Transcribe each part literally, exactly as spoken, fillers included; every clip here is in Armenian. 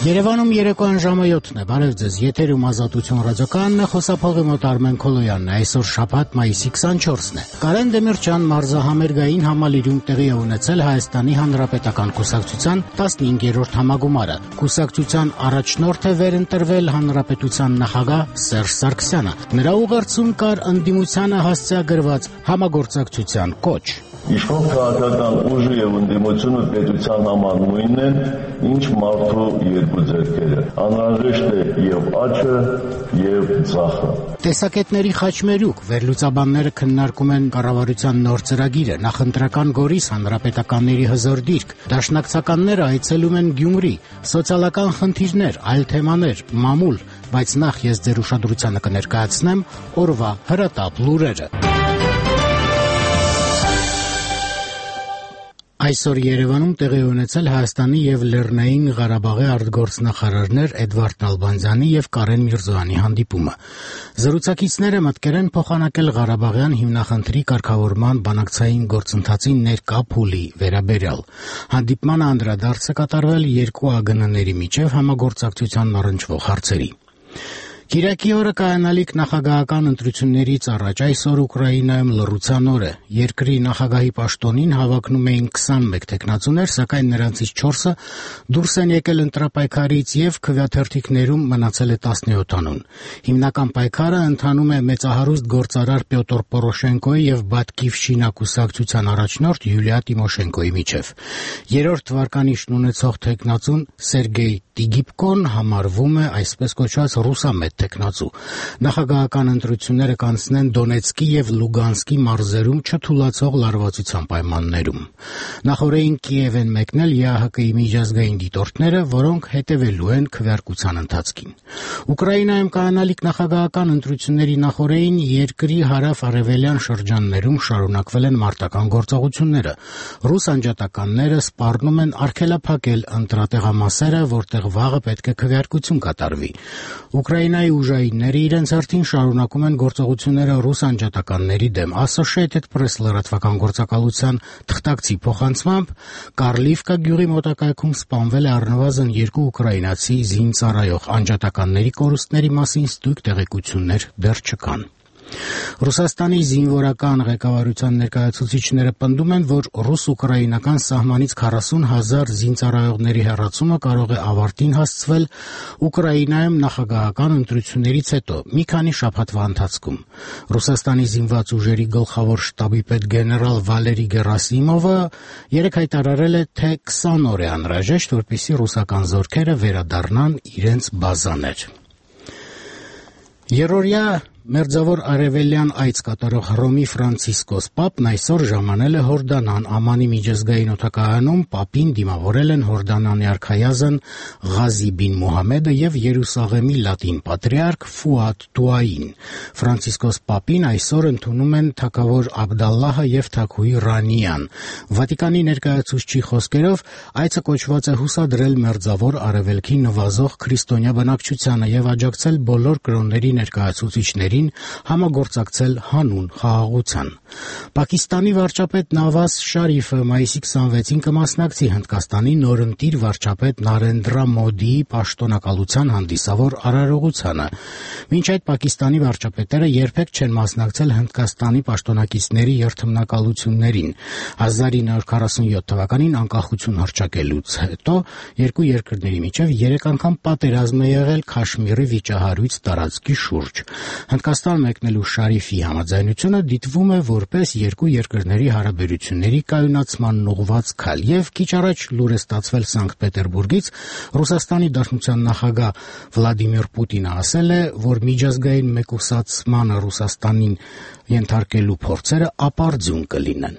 Երևանում երեկոյան ժամը յոթն է, բարև ձեզ, եթերում Ազատություն ռադիոկայանն է, խոսափողի մոտ Արմեն Քոլոյանն է, այսօր շաբաթ մայիսի քսանչորսն է։ Կարեն Դեմիրճյան մարզահամերգային համալիրում տեղի է ունեցել Հայաստանի Հանրապետական կուսակցության տասնհինգերորդ համագումարը։ Կուսակցության առաջնորդ է վերընտրվել Հանրապետության նախագահ Սերժ Սարգսյանը։ Նրա ուղերձում կար ընդդիմությանը հասցեագրված համագործակցության կոչ։ Իշխող քաղաքական ուժը եւ ընդդիմությունը պետության համար նույնն են, ինչ մարդու երկու ձեռքերը։ Անհրաժեշտ է եւ աճը, եւ ձախը։ Տեսակետների խաչմերուկ վերլուծաբանները քննարկում են կառավարության նոր ծրագիրը, նախընտրական Գորիս հանրապետականների հզոր դիրք, դաշնակցականները այցելում են Գյումրի, սոցիալական խնդիրներ, այլ թեմաներ, մամուլ, բայց նախ ես ձեր ուշադրությանը կներկայացնեմ օրվա հրատապ լուրերը։ Այսօր Երևանում տեղի ունեցել Հայաստանի եւ Լեռնային Ղարաբաղի արտգործնախարարներ Էդվարդ Նալբանդյանի եւ Կարեն Միրզոյանի հանդիպումը։ Զրուցակիցները մտկեր են փոխանակել Ղարաբաղյան հիմնախնդրի կարգավորման բանակցային գործընթացի ներկա փուլի վերաբերյալ։ Հանդիպման անդրադարձը կատարվել երկու ԱԳՆ-ների միջև համագործակցության առնչվող հարցերի։ Կիրակի օրը կայանալիք նախագահական ընտրություններից առաջ այսօր Ուկրաինայում լռության օր է։ Երկրի նախագահի պաշտոնին հավակնում էին քսանմեկ թեկնածուներ, սակայն նրանցից չորսը դուրս են եկել ընտրապայքարից եւ քվեաթերթիկներում մնացել է տասնյոթ անուն։ Հիմնական պայքարը ընթանում է մեծահարուստ գործարար Պյոտր Պորոշենկոյի եւ Բատկիվշինա կուսակցության առաջնորդ Յուլիա Տիմոշենկոյի միջև։ Երրորդ թվականիշն ունեցող թեկնածուն Սերգեյ Տիգիպկոն համարվում է այսպես կոչված ռուսամետ թեկնածու։ Նախագահական ընտրությունները կանցնեն Դոնեցկի եւ Լուգանսկի մարզերում չթուլացող լարվածության պայմաններում։ Նախորդին Կիև են մեկնել ԵԱՀԿ-ի միջազգային դիտորդները, որոնք հետևելու են քվեարկության ընթացքին։ Ուկրաինայում կայանալիք նախագահական ընտրությունների նախորդին երկրի հարավ-արևելյան շրջաններում շարունակվել են մարտական գործողությունները։ Ռուս անջատականները սպառնում են արգելափակել ընտրատեղամասերը, որտեղ վաղը պետք է քվեարկություն կատարվի։ Ուկրաինայի ուժայինները իրենց հերթին շարունակում են գործողությունները ռուս անջատականների դեմ։ Associated Press լրատվական գործակալության թղթակցի փոխանցմամբ Կարլիվկա գյուղի մոտակայքում սպանվել է առնվազն երկու ուկրաինացի զինծառայող, անջատականների կորուստների մասին ստույգ տեղեկություններ դեռ չկան։ Ռուսաստանի զինվորական ղեկավարության ներկայացուցիչները պնդում են, որ ռուս-ուկրաինական սահմանից քառասուն հազար զինծառայողների հեռացումը կարող է ավարտին հասցվել Ուկրաինայում նախագահական ընտրություններից հետո մի քանի շաբաթվա ընթացքում։ Ռուսաստանի զինված ուժերի գլխավոր շտաբի պետ գեներալ Վալերի Գերասիմովը երեկ հայտարարել է, թե քսան օր է անհրաժեշտ, որպեսզի ռուսական զորքերը վերադառնան իրենց բազաներ։ Երրորդյա Մերձավոր արևելյան այց կատարող Հռոմի Ֆրանցիսկոս Պապն այսօր ժամանել է Հորդանան։ Ամանի միջազգային օդակայանում Պապին դիմավորել են Հորդանանի արքայազն Ղազի բին Մուհամեդը եւ Երուսաղեմի լատին պատրիարք Ֆուադ Տուային։ Ֆրանցիսկոս Պապին այսօր ընդունում են թագավոր Աբդալլահը եւ թագուհի Ռանիան։ Վատիկանի ներկայացուցչի խոսքերով այցը կոչված է հուսադրել Մերձավոր արևելքի նվազող քրիստոնյա բնակչությանը եւ աջակցել բոլոր կրոնների ներկայացուցիչներին համագործակցել հանուն խաղաղության։ Պակիստանի վարչապետ Նավազ Շարիֆը մայիսի քսանվեցին կմասնակցի Հնդկաստանի նորընտիր վարչապետ Նարենդրա Մոդիի պաշտոնակալության հանդիսավոր արարողությանը։ Մինչ այդ Պակիստանի վարչապետերը երբեք չեն մասնակցել Հնդկաստանի պաշտոնակիցների երթմնակալություններին։ հազար ինը հարյուր քառասունյոթ թվականին անկախություն հռչակելուց հետո երկու երկրների միջև երեք անգամ պատերազմ է եղել Քաշմիրի վիճահարույց տարածքի շուրջ։ Հնդկաստան մեկնելու Շարիֆի համաձայնությունը դիտվում է որպես երկու երկրների հարաբերությունների կայունացման ուղղված քայլ եւ քիչ առաջ լուր է ստացվել Սանկտ Պետերբուրգից, Ռուսաստանի Դաշնության նախագահ Վլադիմիր Պուտինը ասել է, որ միջազգային մեկուսացմանը Ռուսաստանին ենթարկելու փորձերը ապարդյուն կլինեն։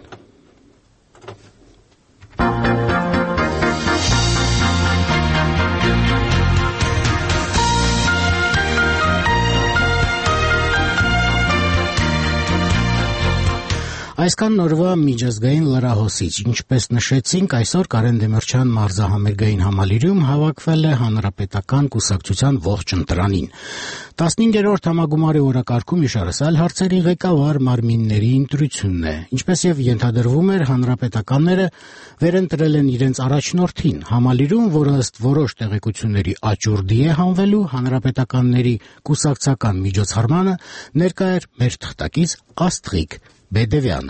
Այսքան նորվա միջազգային լրահոսից, ինչպես նշեցինք, այսօր Կարեն Դեմիրճյան մարզահամերգային համալիրում հավաքվել է Հանրապետական կուսակցության ողջ ընտրանին։ տասնհինգերորդ համագումարի օրակարգում իշարսալ հարցերի ղեկավար մարմինների ընտրությունն է, ինչպես եւ ենթադրվում էր, հանրապետականները վերընտրել են իրենց առաջնորդին։ Համալիրում, որը ըստ որոշ տեղեկությունների աճուրդի է հանվելու հանրապետականների կուսակցական միջոցառմանը, ներկա էր մեր թղթակից Աստղիկ Բեդևյանը։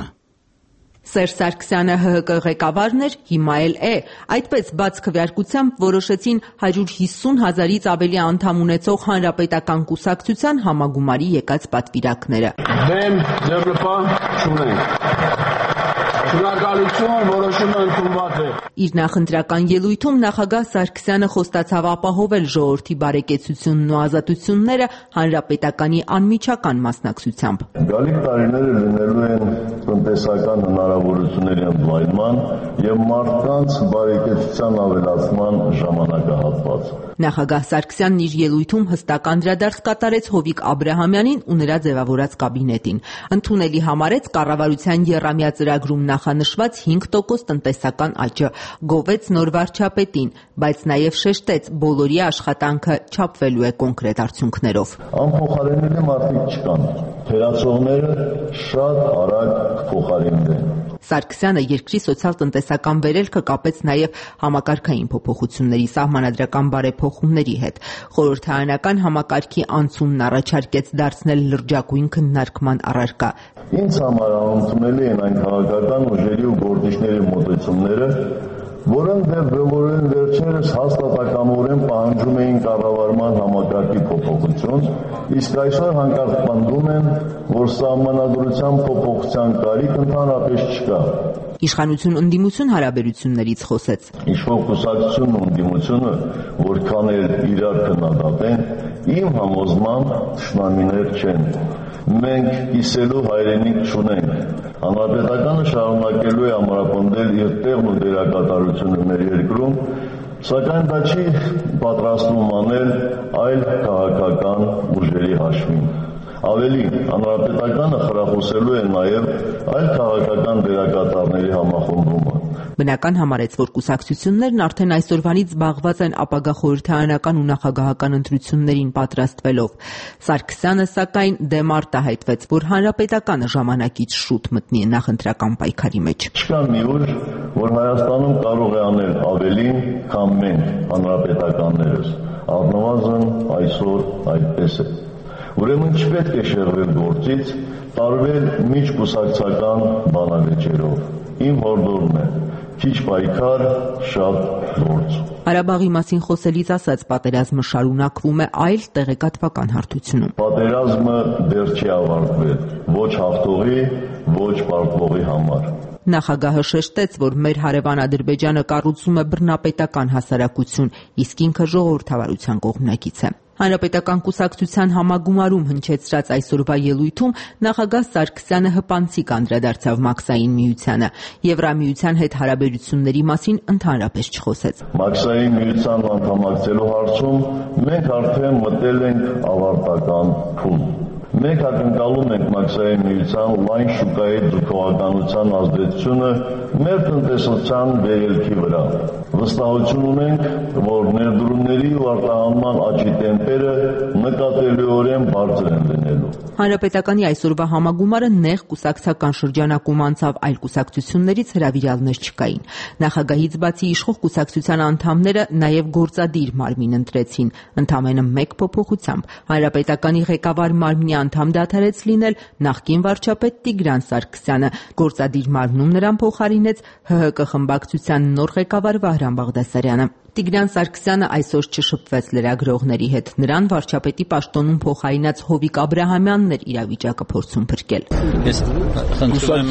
Սերժ Սարգսյանը ՀՀԿ ղեկավարն էր, հիմա էլ է։ Այդպես բաց քվեարկությամբ որոշեցին հարյուր հիսուն հազարից ավելի անդամ ունեցող հանրապետական կուսակցության համագումարի եկած պատվիրակները։ Դեմ ձեռնպահ չունենք։ Շնորհակալություն, որոշումը ընդունված է։ Իր նախընտրական ելույթում նախագահ Սարգսյանը խոստացավ ապահովել ժողովրդի բարեկեցությունն ու ազատությունները հանրապետականի անմիջական մասնակցությամբ։ Գալիք տարիները լինելու են տնտեսական հնարավորությունների ընդլայնման եւ մարդկանց բարեկեցության ավելացման ժամանակահատված։ Նախագահ Սարգսյանն իր ելույթում հստակ անդրադարձ կատարեց Հովիկ Աբրահամյանին ու նրա ձևավորած կաբինետին։ Ընդունելի համարեց կառավարության եռամյա ծրագրում նախանշված հինգ տոկոս տնտեսական աճը, գովեց նոր վարչապետին, բայց նաև շեշտեց բոլորի աշխատանքը չափվելու է կոնկրետ արդյունքներով։ Անփոխարինելի մարդիկ չկան։ Թերացողները շատ արագ կփոխարինվեն։ Սարգսյանը երկրի սոցիալ-տնտեսական վերելքը կապեց նաև համակարգային փոփոխությունների, սահմանադրական բարեփոխումների հետ։ Խորհրդարանական համակարգի անցումն առաջարկեց դարձնել լրջագույն քննարկման առարկա։ Ինձ համար անընդունելի են այն քաղաքական ուժերի ու գործիչների մոտեցումները, որոնք դեռ բոլորին վերջերս հաստատակամորեն պահանջում էին կառավարման համակարգի փոփոխություն, իսկ այսօր հանկարծ պնդում են, որ սահմանադրության փոփոխության կարիք ընդհանրապես չկա։ Իշխանություն ընդդիմություն հարաբերություններից խոսեց։ Իշխող կուսակցությունն ու ընդդիմությունը, որքան էլ իրար քննադատեն, իմ համոզմամբ թշնամիներ չեն։ Մենք կիսելու հայրենիք չունենք։ Հանրապետականը շարունակելու է ամրապնդել իր տեղն ու դերակատարությունը մեր երկրում, սակայն դա չի պատրաստվում անել այլ քաղաքական ուժերի հաշվին։ Ավելին, հանրապետականը խրախուսելու է նաև այլ քաղաքական դերակատարների համախմբումը։ Բնական համարեց, որ կուսակցություններն արդեն այսօրվանից զբաղված են ապագա խորհրդարանական ու նախագահական ընտրություններին պատրաստվելով։ Սարգսյանը, սակայն, դեմ արտահայտվեց, որ հանրապետականը ժամանակից շուտ մտնի նախընտրական պայքարի մեջ։ Չկա մի ուժ, որ Հայաստանում կարող է անել ավելին, քան մենք հանրապետականներս։ Առնվազն այսօր այդպես է։ Ուրեմն չպետք է շեղվել գործից, տարվել միջկուսակցական բանավեճերով։ Իմ հորդորն է, քիչ պայքար, շատ գործ։ Ղարաբաղի մասին խոսելիս ասաց, պատերազմը շարունակվում է այլ տեղեկատվական հարթությունում։ Պատերազմը դեռ չի ավարտվել, ոչ հաղթողի, ոչ պարտվողի համար։ Նախագահը շեշտեց, որ մեր հարևան Ադրբեջանը կառուցում է բռնապետական հասարակություն, իսկ ինքը ժողովրդավարության կողմնակից է։ Հանրապետական կուսակցության համագումարում հնչեցրած այսօրվա ելույթում նախագահ Սարգսյանը հպանցիկ անդրադարձավ Մաքսային միությանը, Եվրամիության հետ հարաբերությունների մասին ընդհանրապես չխոսեց։ Մաքսային միության անդամակցելու հարցում մենք արդեն մտել ենք ավարտական փուլ։ Մենք ակնկալում ենք Մաքսային միության լայն շուկայի ձգողականության ազդեցությունը մեր տնտեսության վերելքի վրա։ Վստահություն ունենք, որ ներդրումների ու արտահանման աճի տեմպերը նկատելիորեն բարձր են լինելու։ Հանրապետականի այսօրվա համագումարը նեղ կուսակցական շրջանակում անցավ, այլ կուսակցություններից հրավիրալներ չկային։ Նախագահից բացի իշխող կուսակցության անդամները նաև գործադիր մարմին ընտրեցին, ընդամենը մեկ փոփոխությամբ։ Հանրապետականի ղեկավար մարմնի անդամ դադարեց լինել նախկին վարչապետ Տիգրան Սարգսյանը, գործադիր մարմնում նրան փոխարինեց ՀՀԿ խմբակցության նոր ղեկավար Վահրամ Բաղդասարյանը։ Տիգրան Սարգսյանը այսօր չշփվեց լրագրողների հետ, նրան վարչապետի պաշտոնում փոխարինած Հովիկ Աբրահամյանն էր իրավիճակը փորձում փրկել։ Ես խնդրում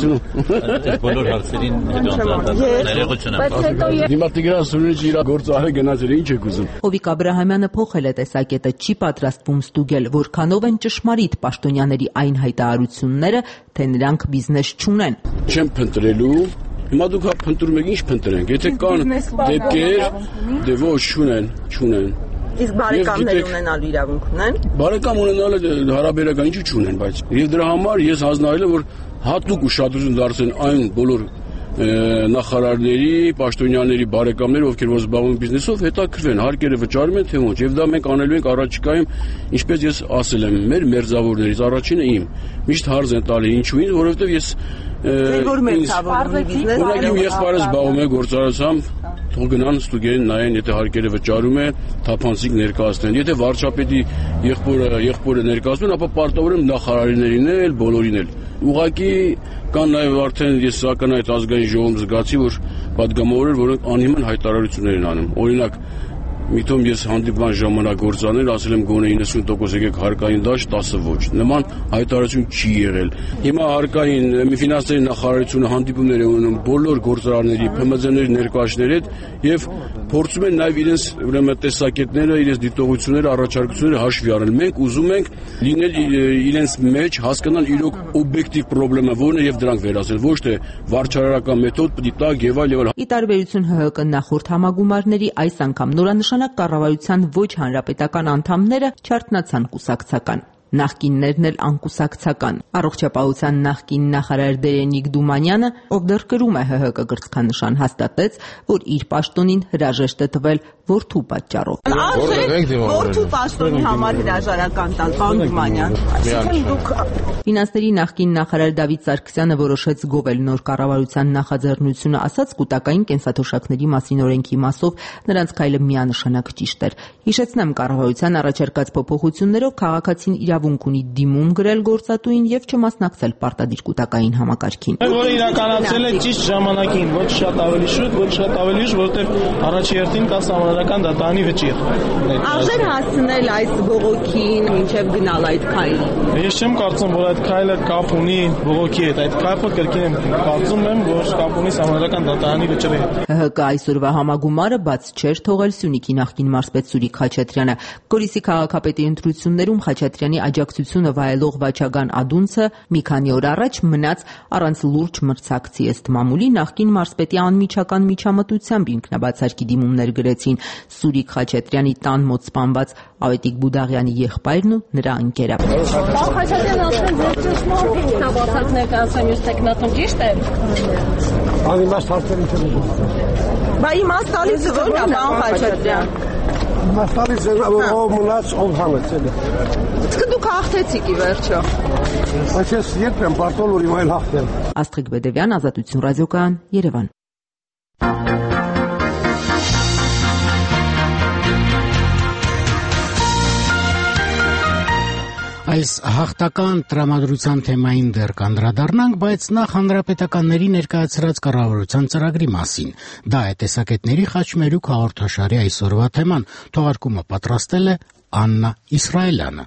եմ բոլոր հարցերին ներողություն եմ։ Դիմա Տիգրան Սուրենիչը իր գործարը գնաց էր, ինչ եք ուզում։ Հովիկ Աբրահամյանը փոխել է տեսակետը, չի պատրաստվում ստուգել, որքանով են ճշմարիտ պաշտոնյաների այն հայտարարությունները, թե նրանք բիզնես չունեն։ Չեմ փնտրելու։ Հիմա դուք փնտրում եք, ինչ փնտրենք։ Եթե կան դեպքեր, դե ոչ չունեն, չունեն։ Իսկ բարեկամներ ունենալու իրավունք ունեն։ Բարեկամ ունենալը հարաբերական ինչու չունեն, բայց եւ դրա համար ես հանձնարարել եմ, որ հատուկ ուշադրություն դարձեն այն բոլոր նախարարների, պաշտոնյաների բարեկամներ, ովքեր որ զբաղվում են բիզնեսով, հետաքրքրվեն, հարկերը վճարում են թե ոչ, եւ դա մենք անելու ենք առաջիկայում, ինչպես ես ասել եմ, մեր մերձավորներից առաջինը իմ։ Միշտ հարց են տալի ինչու ինձ, որովհետեւ ես որ մերձավորների բիզնես ունակ իմ եղբայրը զբաղվում է գործարարությամբ, թող գնան ստուգեն նայեն, եթե հարկերը վճարում է, թափանցիկ ներկայացնեն։ Եթե վարչապետի եղբորը եղբորը ներկայացնեն, ապա պարտավոր եմ նախարարիներին էլ, բոլորին էլ։ Ուղղակի կան նաև արդեն ես ականայից ազգային ժողովում զգացի, որ պատգամավորներ, որոնք անհիմն հայտարարություններ են անում։ Օրինակ, միտում ես հանդիպման ժամանակ գործանել, ասել եմ գոնե իննսուն տոկոս եկեք հարկային դաշտ, տասը ոչ։ Նման հայտարարություն չի եղել։ Հիմա հարկային ֆինանսների նախարարությունը հանդիպումներ է ունում բոլոր գործարանների, Փ M Z-ների ներկայացների հետ եւ փորձում են նաև իրենց ուրեմն տեսակետները, իրենց դիտողությունները, առաջարկությունները հաշվի առնել։ Մենք ուզում ենք լինել իրենց մեջ, հասկանալ իրոք օբյեկտիվ խնդիրը որն է եւ դրանք վերացնել, ոչ թե վարչարարական մեթոդ, պտիտակ եւ այլ եւ այլ։ Ի տարբերություն H H K նախորդ համագումարների, այս անգամ նորանշանակ կառավարության ոչ հանրապետական անդամները չարթնացան կուսակցական։ Նախկիններն էլ անկուսակցական։ Առողջապահության նախկին նախարար Դերենիկ Դումանյանը, ով դեռ կրում է H H K գրծքանշան, հաստատեց, որ իր պաշտոնին հրաժեշտ է տվել որդու պատճառով։ Որդու պաշտոնի համար հրաժարական տալ, պարոն Դումանյան։ Այսինքն դուք Ֆինանսների նախկին նախարար Դավիթ Սարգսյանը որոշեց գովել նոր կառավարության նախաձեռնությունը, ասաց կൂട്ടակային կենսաթոշակների մասին օրենքի մասով նրանց քայլը միանշանակ ճիշտ էր։ Հիշեցնեմ, կառավարության առաջարկած փոփոխություններով քաղաքացին իրավունք ունի դիմում գրել գործատուին եւ չմասնակցել պարտադիր կൂട്ടակային համակարգին։ Որը իրականացել է ճիշտ ժամանակին, ոչ շատ ավելի շուտ, ոչ շատ ավելի ուշ, որտեղ առաջի հերթին կա համանրական դատարանի վճիռ։ Արժեր հասցնել այս բողոքին, մինչև գնալ այդ քայլին։ Ես չեմ կարծում, որ այդ քայլը կապ ունի բողոքի հետ, այդ քայլը կրկին եմ կարծում եմ, որ կապ ունի համանրական դատարանի վճռի հետ։ H H K այսօրվա համագումարը բաց չէր թողել Սյունիքի նախկին մարզպետ Սուրիկ Խաչատրյանը։ Գորիսի քաղաքապետի ընտրություններում Խաչատրյանի աջակցությունը վայելող Վաչագան Ադունցը մի քանի օր առաջ մնաց առանց լուրջ մրցակցի ըստ մամուլի նախկին մարզպետի անմիջական միջամտությամբ ինքնաբացարկի դիմումներ գրեցին Սուրիկ Խաչատրյանի տան մոտ սպանված Ավետիք Բուդաղյանի եղբայրն ու նրա ընկերը։ Պարոն Խաչատրյան, ասում ձեր ճշմարտ ինքնաբացարկ ներկայացան մյուս տեխնատում ճիշտ է։ Անիմաստ հարցերին չեմ։ Բա իմաստ տալիս ո՞րն է, պարոն Խաչատրյան։ Իմաստ տալիս ով մնաց, ով համեցել է։ Իսկ դուք հաղթեցիք ի վերջո։ Բայց ես երբ եմ պարտվել որ իմ այլ հաղթել։ Աստղիկ Բեդևյան, Ազատություն ռադիոկայան, Երևան։ Այս հաղթական տրամադրության թեմային դեռ կանդրադառնանք, բայց նախ հանրապետականների ներկայացրած կառավարության ծրագրի մասին։ Դա է տեսակետների խաչմերուկ հաղորդաշարի այսօրվա թեման։ Թողարկումը պատրաստել է Աննա Իսրայելյանը։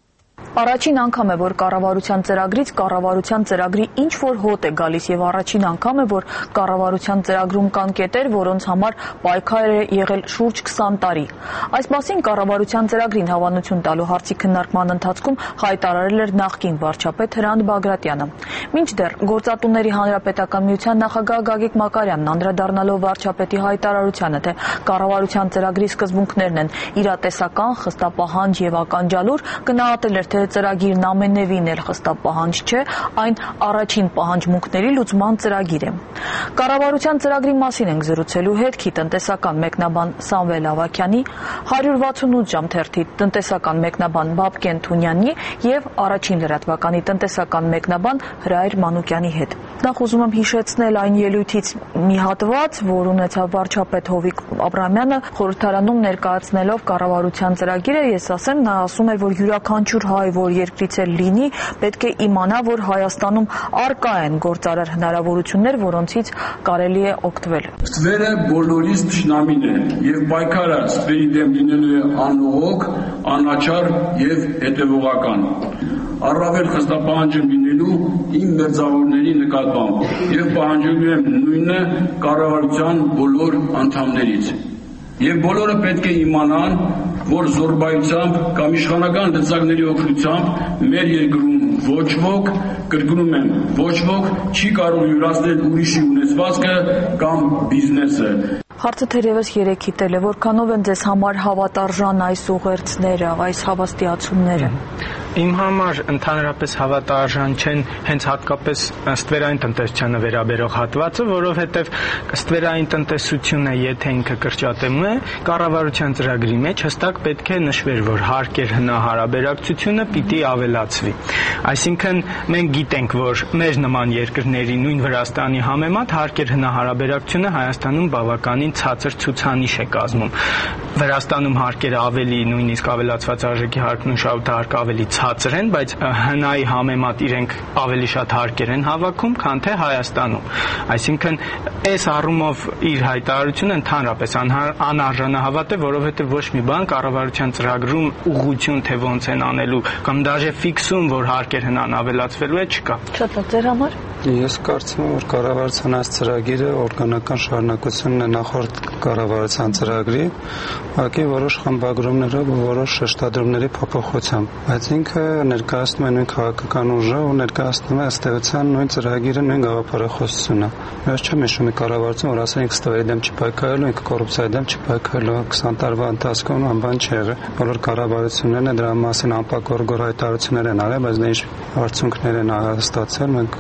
Առաջին անգամ է, որ կառավարության ծրագրից կառավարության ծրագրի ինչ որ հոտ է գալիս եւ առաջին անգամ է, որ կառավարության ծրագրում կան կետեր, որոնց համար պայքար է եղել շուրջ քսան տարի։ Այս մասին կառավարության ծրագրին հավանություն տալու հարցի քննարկման ընթացքում հայտարարել էր նախկին վարչապետ Հրանտ Բագրատյանը։ Մինչդեռ Գործատուների հանրապետական միության նախագահ Գագիկ Մակարյանն անդրադառնալով վարչապետի հայտարարությանը, թե կառավարության ծրագրի սկզբունքներն են իրատեսական, խստապահանջ եւ ականջալուր, գնահատել էր, թե ծրագիրն ամենևին էլ խստապահանջ չէ, այն առաջին պահանջմունքների լուծման ծրագիր է։ Կառավարության ծրագրի մասին ենք զրուցելու հետքի տնտեսական մեկնաբան Սամվել Ավագյանի, հարյուր վաթսունութ ժամ թերթի տնտեսական մեկնաբան Բաբկեն Թունյանի եւ առաջին լրատվականի տնտեսական մեկնաբան Հրայր Մանուկյանի հետ։ Նախ ուզում եմ հիշեցնել այն ելույթից մի հատված, որ ունեցավ վարչապետ Հովիկ Աբրահամյանը խորհրդարանում ներկայացնելով կառավարության ծրագիրը, ես ասեմ, նա ասում էր, որ յուրաքանչյուր հայ, որ երկրից էլ լինի, պետք է իմանա, որ Հայաստանում առկա են գործարար հնարավորություններ, որոնցից կարելի է օգտվել։ Ստվերը բոլորիս թշնամին է եւ պայքարը ստվերի դեմ լինելու է անողոք, անաչառ եւ հետեւողական։ Առավել խստապահանջ եմ լինելու իմ մերձավորների նկատմամբ եւ պահանջելու եմ նույնը կառավարության բոլոր անդամներից։ Եվ բոլորը պետք է իմանան, որ զորբայությամբ կամ իշխանական լծակների օգնությամբ մեր երկրում ոչ ոք, կրկնում եմ, ոչ ոք չի կարող յուրացնել ուրիշի ունեցվածքը կամ բիզնեսը։ Հարցը թերևս երեքի տել է, որքանով են ձեզ համար հավատարժան այս ուղերձները, այս հավաստիացումները։ Իմ համար ընդհանրապես հավատարժան չեն հենց հատկապես ստվերային տնտեսությանը վերաբերող հատվածը, որովհետև ստվերային տնտեսությունը, եթե ինքը կրճատում է, կառավարության ծրագրի մեջ հստակ պետք է նշվեր, որ հարկ էր հնահարաբերակցությունը պիտի ավելացվի։ Այսինքն մենք գիտենք, որ մեր նման երկրների նույն Վրաստանի համեմատ հարկ էր հնահարաբերակցությունը Հայաստանում բավականին ցածր ցուցանիշ է կազմում։ Վրաստանում հարկերը ավելի նույնիսկ ավելացված արժեքի հարկն ու շահութահարկը ավելի ցածր են, բայց հնայի համեմատ իրենք ավելի շատ հարկեր են հավաքում, քան թե Հայաստանում։ Այսինքն այս առումով իր հայտարարությունը ընդհանրապես անարժանահավատ է, որովհետև ոչ մի բան կառավարության ծրագրում ուղղություն թե ոնց են անելու կամ դաժե ֆիքսում, որ հարկեր հնան ավելացվելու է, չկա։ Շատ լավ, ձեր համար։ Ես կարծում եմ, որ կառավարության այս ծրագիրը օրգանական շարունակությունն է նախորդ կառավարության ծրագրի, ուղղակի որոշ խմբագրումներով ու որոշ շեշտադրումների փոփոխությամբ, բայց ինքը ներկայացնում է նույն քաղաքական ուժը ու ներկայացնում է ըստ էության նույն ծրագիրը, նույն գաղափարախոսությունը։ Ես չեմ հիշում մի կառավարություն, որ ասեն ինքը ստվերի դեմ չպայքարելու, ինքը կոռուպցիայի դեմ չպայքարելու, քսան տարվա ընթացքում անբան չի եղել։ Բոլոր կառավարություններն են դրա մասին անպակորգոր հայտարարություններ են արել, բայց դե ինչ արդյունքներ են ստացել, մենք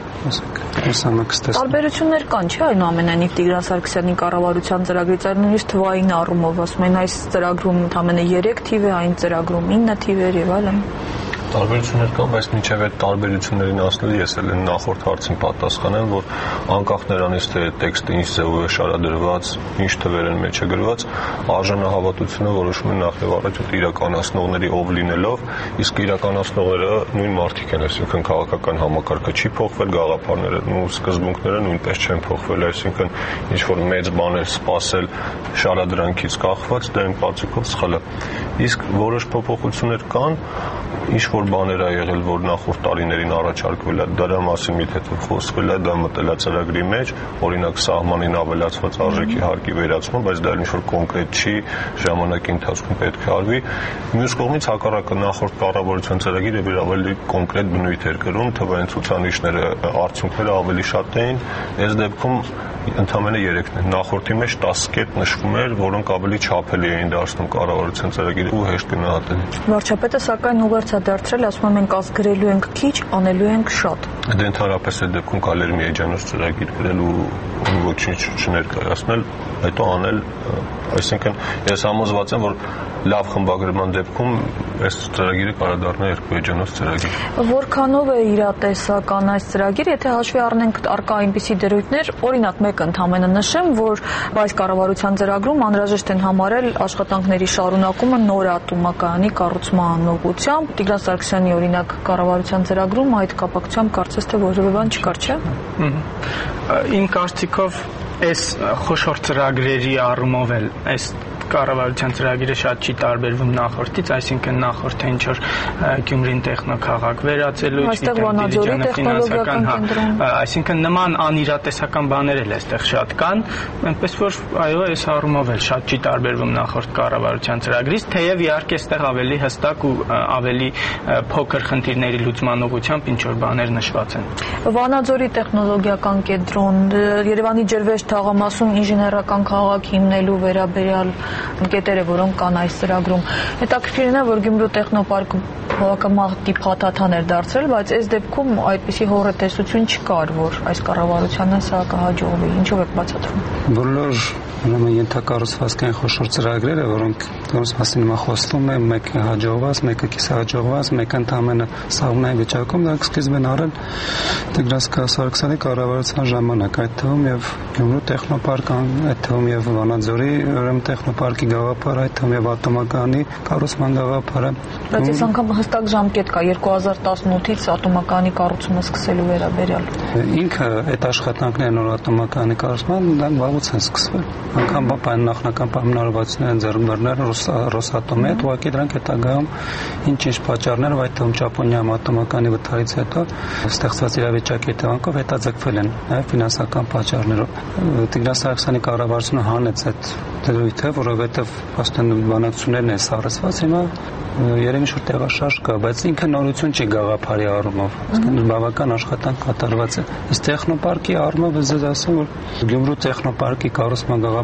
Տարբերություններ կան, չէ՞, այնուամենայնիվ Տիգրան Սարգսյանի կառավարության ծրագրից այլ նույնիսկ թվային առումով, ասում են այս ծրագրում ընդամենը երեք թիվ է, այն ծրագրում ինը թիվ էր եւ այլն։ Տարբերություններ կան, բայց մինչև այդ տարբերություններին ասնելու ես էլ նախորդ հարցին պատասխանեմ, որ անկախ նրանից թե տեքստը ինչ ձևով է շարադրված, ինչ թվեր են մեջը գրված, արժանահավատությունը որոշում է նախ եւ առաջ իրականացնողների ով լինելով, իսկ իրականացնողները նույն մարդիկ են, այսինքն քաղաքական համակարգը չի փոխվել, գաղափարները ու սկզբունքները նույնպես չեն փոխվել, այսինքն ինչ որ մեծ բաներ սпасել շարադրանքից կախված, դա իմ կարծիքով սխալ է։ Իսկ որոշ փոփոխություններ կան, ինչ որ բաներ ա եղել, որ նախորդ տարիներին առաջարկվել է, դրա մասին մի թեթև խոսվել է, դա մտել է ծրագրի մեջ, օրինակ սահմանին ավելացված արժեքի հարկի վերացումը, բայց դա ինչ որ կոնկրետ չի, ժամանակի ընթացքում պետք է արվի։ Մյուս կողմից հակառակը նախորդ կառավարության ծրագիրը իր ավելի կոնկրետ բնույթ էր կրում, թվային ցուցանիշները, արդյունքները ավելի շատ էին, այս դեպքում ընդամենը երեքն են։ Նախորդի մեջ տասը կետ նշվում էր, որոնք ավելի չափելի էին դարձնում կառավարության ծրագիրը ու հեշտ գնահատելի։ Վարչապետը սակայն ուղերձ է դարձրել, ասում եմ, մենք ազգրելու ենք քիչ, անելու ենք շատ։ Դե ընդհանրապես այդ դեպքում կարելի է մի էջանոց ծրագիր գրել ու ոչինչ չներկայացնել, հետո անել, այսինքն ես համոզված եմ, որ լավ խմբագրման դեպքում այս ծրագիրը կարող դառնա երկու էջանոց ծրագիր։ Որքանով է իրատեսական այս ծրագիրը, եթե հաշվի առնենք առկա այնպիսի դրույթներ, օրինակ մեկը ընդհանրապես նշեմ, որ այս կառավարության ծրագրում անհրաժեշտ են համարել աշխատանքների շարունակումը նոր ատոմակայանի կառուցման ուղղությամբ։ Տիգրան Սարգսյանի օրինակ կառավարության ծրագրում այդ կապակցությամբ կարծես թե որևէ բան չկար, չէ՞։ Իմ կարծիքով այս խոշոր ծրագրերի առումով էլ այս կառավարության ծրագիրը շատ չի տարբերվում նախորդից, այսինքն նախորդը ինչ որ Գյումրին տեխնոքաղաք վերածելու, այսինքն նման անիրատեսական բաներ էլ այստեղ շատ կան, այնպես որ այո, այս առումով էլ շատ չի տարբերվում նախորդ կառավարության ծրագրից, թեև իհարկե այստեղ ավելի հստակ ու ավելի փոքր խնդիրների լուծման ուղղությամբ ինչ որ բաներ նշված են։ Վանաձորի տեխնոլոգիական կենտրոն, Երևանի ջրվեժ թաղամասում ինժեներական քաղաք հիմնելու վերաբերյալ կետերը, որոնք կան այս ծրագրում։ Հետաքրքիրն է, որ Գյումրու տեխնոպարկը բավականին փաթաթան էր դարձրել, բայց այս դեպքում այդպիսի հոռետեսություն չկար, որ այս կառավարությանը սա կհաջողվի։ Ինչով է բացատրվում։ Բոլոր ուրեմն ենթակառուցվածքային խոշոր ծրագրերը, որոնք որոնց մասին հիմա խոսվում է, մեկը հաջողված, մեկը կիսահաջողված, մեկը ընդամենը սահմանային վիճակում, դրանք սկիզբ են առել Տիգրան Սարգսյանի կառավարության ժամանակ, այդ թվում եւ Գյումրու տեխնոպարկը, այդ թվում եւ Վանաձորի ուրեմն տեխնոպարկի գաղափարը, այդ թվում եւ ատոմակայանի կառուցման գաղափարը։ Բայց այս անգամ հստակ ժամկետ կա երկու հազար տասնութից ատոմակայանի կառուցումը սկսելու վերաբերյալ։ Ինքը այդ աշխատանքները նոր ատոմակայանի կառուցման դրանք վաղուց են սկսվել։ Անգամ բան նախնական պայմանավորվածություններ են ձեռք բերել Ռոսատոմի հետ, ուղղակի դրանք հետագայում ինչ-ինչ պատճառներով, այդ թվում Ճապոնիայում ատոմակայանի վթարից հետո ստեղծված իրավիճակի հետևանքով հետաձգվել են նաև ֆինանսական պատճառներով։ Տիգրան Սարգսյանի կառավարությունը հանեց այդ դրույթը, որովհետև աստեն բանակցություններն են սառեցված, հիմա երևի ինչ-որ տեղաշարժ կա, բայց ինքը նորություն չի գաղափարի առումով, այսինքն բավական աշխատանք կատարված է։ Ըստ տեխնոպարկի առումով ես ասեմ, որ Գյումրու տեխնոպարկի կառուցման գաղափարը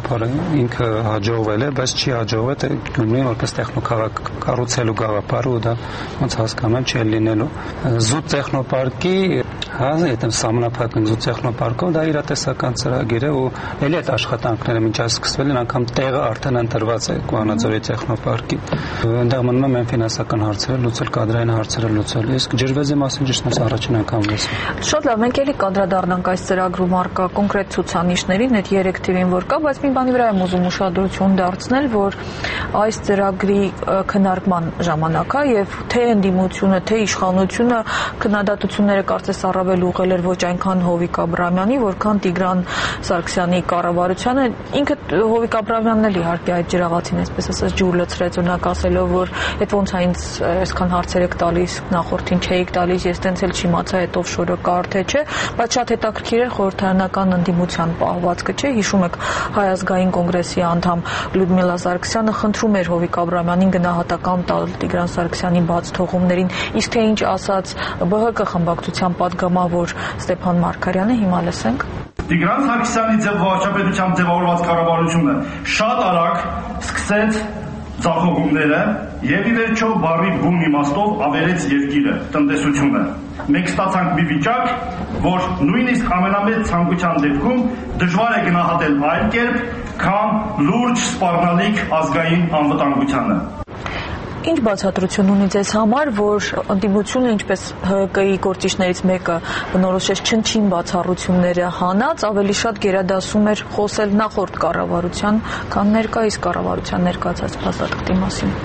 գաղափարը ինքը հաջողվել է, բայց չի հաջողվել թե Գյումրին որպես տեխնոքաղաք կառուցելու գաղափարը ու դա ոնց հասկանում եմ չի լինելու։ Զուտ տեխնոպարկի հազը այդ սահմանափակն զուտ տեխնոպարկով դա իրատեսական ծրագիր է ու ելի այդ աշխատանքները մինչ այս սկսվել են անգամ տեղը արդեն ընտրված է Կուանաձորի տեխնոպարկի։ Այնտեղ մնում եմ ֆինանսական հարցերը լուծել, կադրային հարցերը լուծել։ Իսկ ջրվեզի մասին ճիշտ ասած առաջին անգամ լսում։ Շատ լավ, մենք էլի կադրադառնանք այս ծրագրում առկա կոնկրետ ցուցանիշներին, այդ երեք թիվին որ կա, բայց մի բանի վրա եմ ուզում ուշադրություն դարձնել, որ այս ծրագրի քննարկման ժամանակ է եւ թե ընդդիմությունը, թե իշխանությունը քննադատությունները կարծես առավել ուղղել էր ոչ այնքան Հովիկ Աբրահամյանի, որքան Տիգրան Սարգսյանի կառավարությանը։ Ինքը Հովիկ Աբրահամյանն էլ իհարկե այդ ջրաղացին, այսպես ասած, ջուր լցրեց օրինակ ասելով, որ այդ ոնց է ինձ այսքան հարցեր եք տալիս, նախորդին չէիք տալիս, ես տենց էլ չիմացա այդ օֆշորը կար թե չէ, բայց շատ հետաքրքիր է խորհրդարանական ընդդիմության պահվածքը, չէ՞։ Հիշում եք Հայ ազգային կոնգրեսի անդամ Լյուդմիլա Սարգսյանը խնդրում էր Հովիկ Աբրահամյանին գնահատական տալ Տիգրան Սարգսյանի բաց թողումներին, իսկ թե ինչ ասաց Բ Հ Կ խմբակցության падգամավոր Ստեփան Մարգարյանը, հիմա լսենք։ Տիգրան Սարգսյանի ձև վարչապետությամբ ձևավորված կառավարությունը շատ արագ սկսեց ձախողումները եւ ի վերջո բարի բուն իմաստով ավերեց երկիրը, տնտեսությունը։ Մենք ստացանք մի վիճակ, որ նույնիսկ ամենամեծ ցանկության դեպքում դժվար է գնահատել այլ կերպ, քան լուրջ սպառնալիք ազգային անվտանգությանը։ Ինչ բացատրություն ունի ձեզ համար, որ ընդդիմությունը, ինչպես Հ Կ-ի գործիչներից մեկը բնորոշեց չնչին բացառությունները հանած, ավելի շատ գերադասում էր խոսել նախորդ կառավարության, քան ներկայիս կառավարության ներկայացած փաստաթղթի մասին։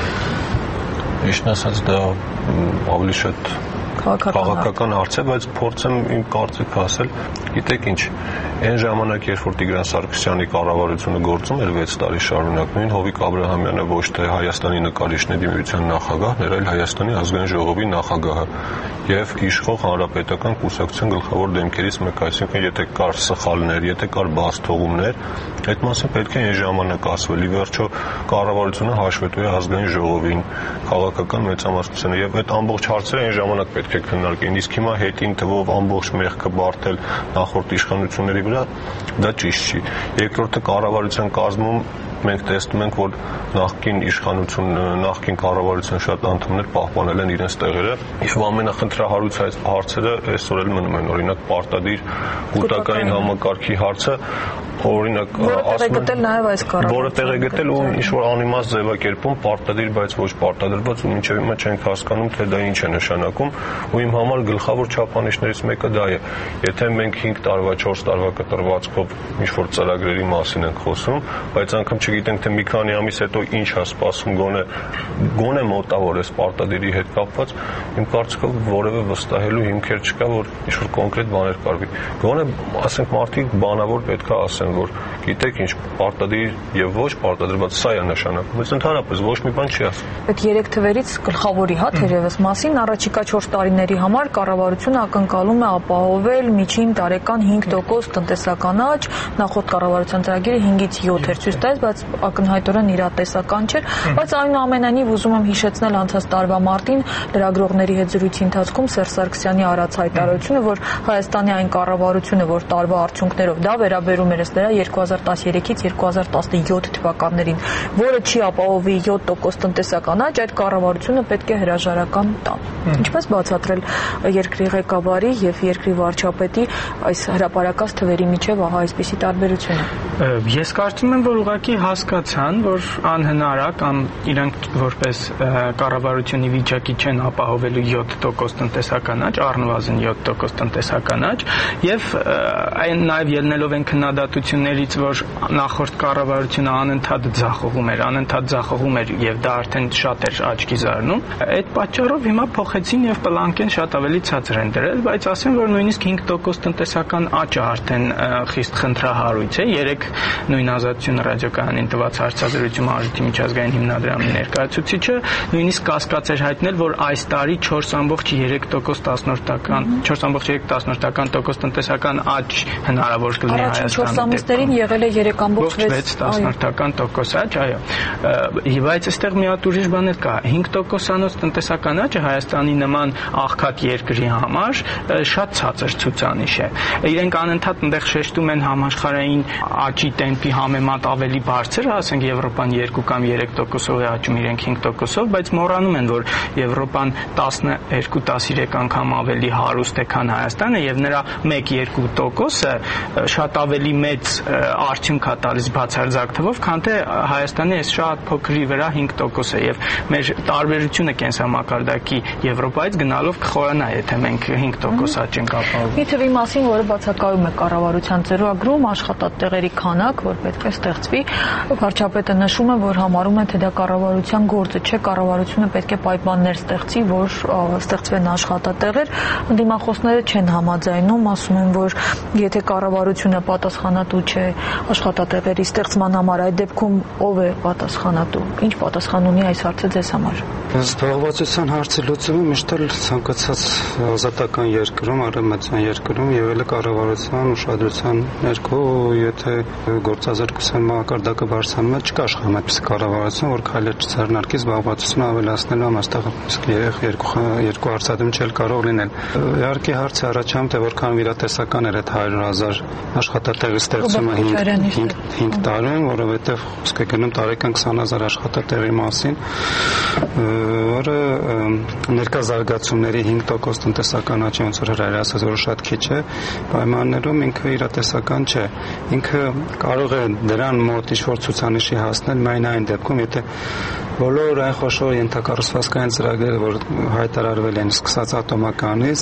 Իշն ասած դա ավելի շատ քաղաքական հարց է, բայց փորձեմ իմ կարծիքը ասել։ Գիտեք ինչ, այն ժամանակ, երբ որ Տիգրան Սարգսյանի կառավարությունը գործում էր վեց տարի շարունակ, նույն Հովիկ Աբրահամյանը ոչ թե Հայաստանի նկարիչների միության նախագահն էր, այլ Հայաստանի ազգային ժողովի նախագահը եւ իշխող հանրապետական կուսակցության գլխավոր դեմքերից մեկը, այսինքն եթե կար սխալներ, եթե կար բացթողումներ, այդ մասին պետք է այն ժամանակ ասվել։ Ի վերջո կառավարությունը հաշվետու է ազգային ժողովին, քաղաքական մեծամասնությանը եւ այդ ամբողջ հարցերը այն ժամանակ պետք է քննարկեն, իսկ հիմա հետին թվով ամբողջ մեղքը բարթել նախորդ իշխանությունների վրա, դա ճիշտ չի։ Երկրորդը կառավարության կազմում մենք տեսնում ենք, որ նախկին իշխանություն, նախկին կառավարության շատ անդամներ պահպանել են իրենց տեղերը եւ ամենախնդրահարույց հարցերը այսօր էլ մնում են, օրինակ պարտադիր կൂട്ടակային համակարգի հարցը, օրինակ ասում են, որը տեղ է գտել ու ինչ որ անիմաստ ձևակերպում պարտադիր, բայց ոչ պարտադրված ու մինչև հիմա չենք հասկանում, թե դա ինչ է նշանակում ու իմ համար գլխավոր չափանիշներից մեկը դա է։ Եթե մենք հինգ տարվա, չորս տարվա կտրվածքով ինչ որ ծրագրերի մասին ենք խոսում, բայց անգամ չգիտենք, թե մի քանի ամիս հետո ինչ է սպասում, գոնե գոնե մոտավոր է պարտադիրի հետ կապված, իմ կարծիքով որևէ վստահելու հիմքեր չկա, որ ինչ որ կոնկրետ բաներ կարվի։ Գոնե ասենք մարդիկ բանավոր պետք է ասեն, որ գիտեք ինչ, պարտադիր եւ ոչ պարտադրված սա է նշանակում, բայց ընդհանրապես ոչ մի բան չի ասում։ Այդ երեք թվերից գլխավորի հա թերևս մասին առաջիկա չորս տարիների համար կառավարությունը ակնկալում է ապահովել միջին տարեկան հինգ տոկոս տնտեսական աճ, նախորդ կառավարության ծրագիրը հինգից յոթ էր ցույց տալիս, բայց ակնհայտորեն իրատեսական չէր, բայց այնուամենայնիվ ուզում եմ հիշեցնել անցած տարվա մարտին լրագրողների հետ զրույցի ընթացքում Սերժ Սարգսյանի արած հայտարարությունը, որ Հայաստանի այն կառավարությունը, որ տարվա արդյունքներով դա վերաբերում էր ըստ երկու հազար տասներեքից երկու հազար տասնյոթ թվականներին, որը չի ապահովի յոթ տոկոս տնտեսական աճ, այդ կառավարությունը պետք է հրաժարական տա։ Ինչպես բացատրել երկրի ղեկավարի եւ երկրի վարչապետի այս հրապարակած թվերի միջև ահա այսպիսի տարբերությունը։ Ես կարծում եմ, որ ուղղակի հասկացան, որ անհնար է կամ իրանք որպես կառավարությունի վիճակի չեն ապահովելու յոթ տոկոս տնտեսական աճ, առնվազն յոթ տոկոս տնտեսական աճ, եւ այն նաեւ ելնելով են քննադատություններից, որ նախորդ կառավարությունը անընդհատ ձախողում էր, անընդհատ ձախողում էր եւ դա արդեն շատ էր աճքի զարնում։ Այդ պատճառով հիմա փոխեցին եւ պլանկեն շատ ավելի ցածր են դրել, բայց ասեմ, որ նույնիսկ հինգ տոկոս տնտեսական աճը արդեն խիստ խնդրահարույց է։ Երեք նույն Ազատություն ռադիոկայանի Սարգսյանին տված հարցազրույցում Արժույթի միջազգային հիմնադրամի ներկայացուցիչը նույնիսկ կասկած էր հայտնել, որ այս տարի չորս կόμma երեք տոկոս տնտեսական աճ հնարավոր կլինի Հայաստանի դեպքում։ Առաջին չորս ամիսներին եղել է երեք կόμma վեց տոկոս աճ, այո։ Բայց այստեղ մի հատ ուրիշ բան էլ կա։ հինգ տոկոսանոց տնտեսական աճը Հայաստանի նման աղքատ երկրի համար շատ ցածր ցուցանիշ է։ Իրենք անընդհատ այնտեղ շեշտում են համաշխարհային աճի տեմպի համեմատ ավելի բարձր, ասենք Եվրոպան երկու կամ երեք տոկոսով է աճում, իրենք հինգ տոկոսով, բայց մոռանում են, որ Եվրոպան տասներկու տասնյոթ անգամ ավելի հարուստ է, քան Հայաստանը, եւ նրա մեկ-երկու տոկոսը շատ ավելի մեծ արդյունք է տալիս բացարձակ թվով, քան թե Հայաստանի այս շատ փոքրի վրա հինգ տոկոսը, եւ մեր տարբերությունը կենսամակարդակի Եվրոպայից գնալով կխորանա, եթե մենք հինգ տոկոս աճ ենք ապահովում։ Մի թվի մասին, որը բացակայում է կառավարության ծրագրում, աշխատատեղերի քանակ, որ պետք է ստեղծվի, վարչապետը նշում է, որ համարում են, թե դա կառավարության գործը չէ, կառավարությունը պետք է պայմաններ ստեղծի, որ ստեղծվեն աշխատատեղեր։ Դիմախոսները չեն համաձայնում, ասում են, որ եթե կառավարությունը պատասխանատու չէ աշխատատեղերի ստեղծման համար, այդ դեպքում ով է պատասխանատու։ Ինչ պատասխան ունի այս հարցը ձեզ համար։ Զբաղվածության հարցի լուծումը միշտ էլ ցանկացած ազատական երկրում, արևմտյան երկրում եղել է կառավարության ուշադրության ներքո, եթե գործազրկության մակարդակը բարձրանում է, չկա աշխարհում այդպիսի կառավարություն, որ քայլեր չձեռնարկի զբաղվածությունը ավելացնելու համար, այստեղ երկու երկու հարցադրում չէ կարող լինել։ Իհարկե հարցը առաջանում, թե որքան վիրատեսական էր այդ հարյուր հազար աշխատատեղի ստեղծումը հինգ տարում, որովհետև խոսք է գնում տարեկան քսան հազար աշխատատեղի մասին, որը ներկա զարգացումների հինգ տոկոս տնտեսական աճի ոնց որ հրայր ասած, որ շատ քիչ է, պայմաններում ինքը իրատեսական չէ։ Ինքը կարող է դրան մոտ ինչ-որ ցուցանիշի հասնել միայն այն դեպքում, եթե բոլոր այն խոշոր ենթակառուցվածքային ծրագրերը, որ հայտարարվել են սկսած ատոմականից,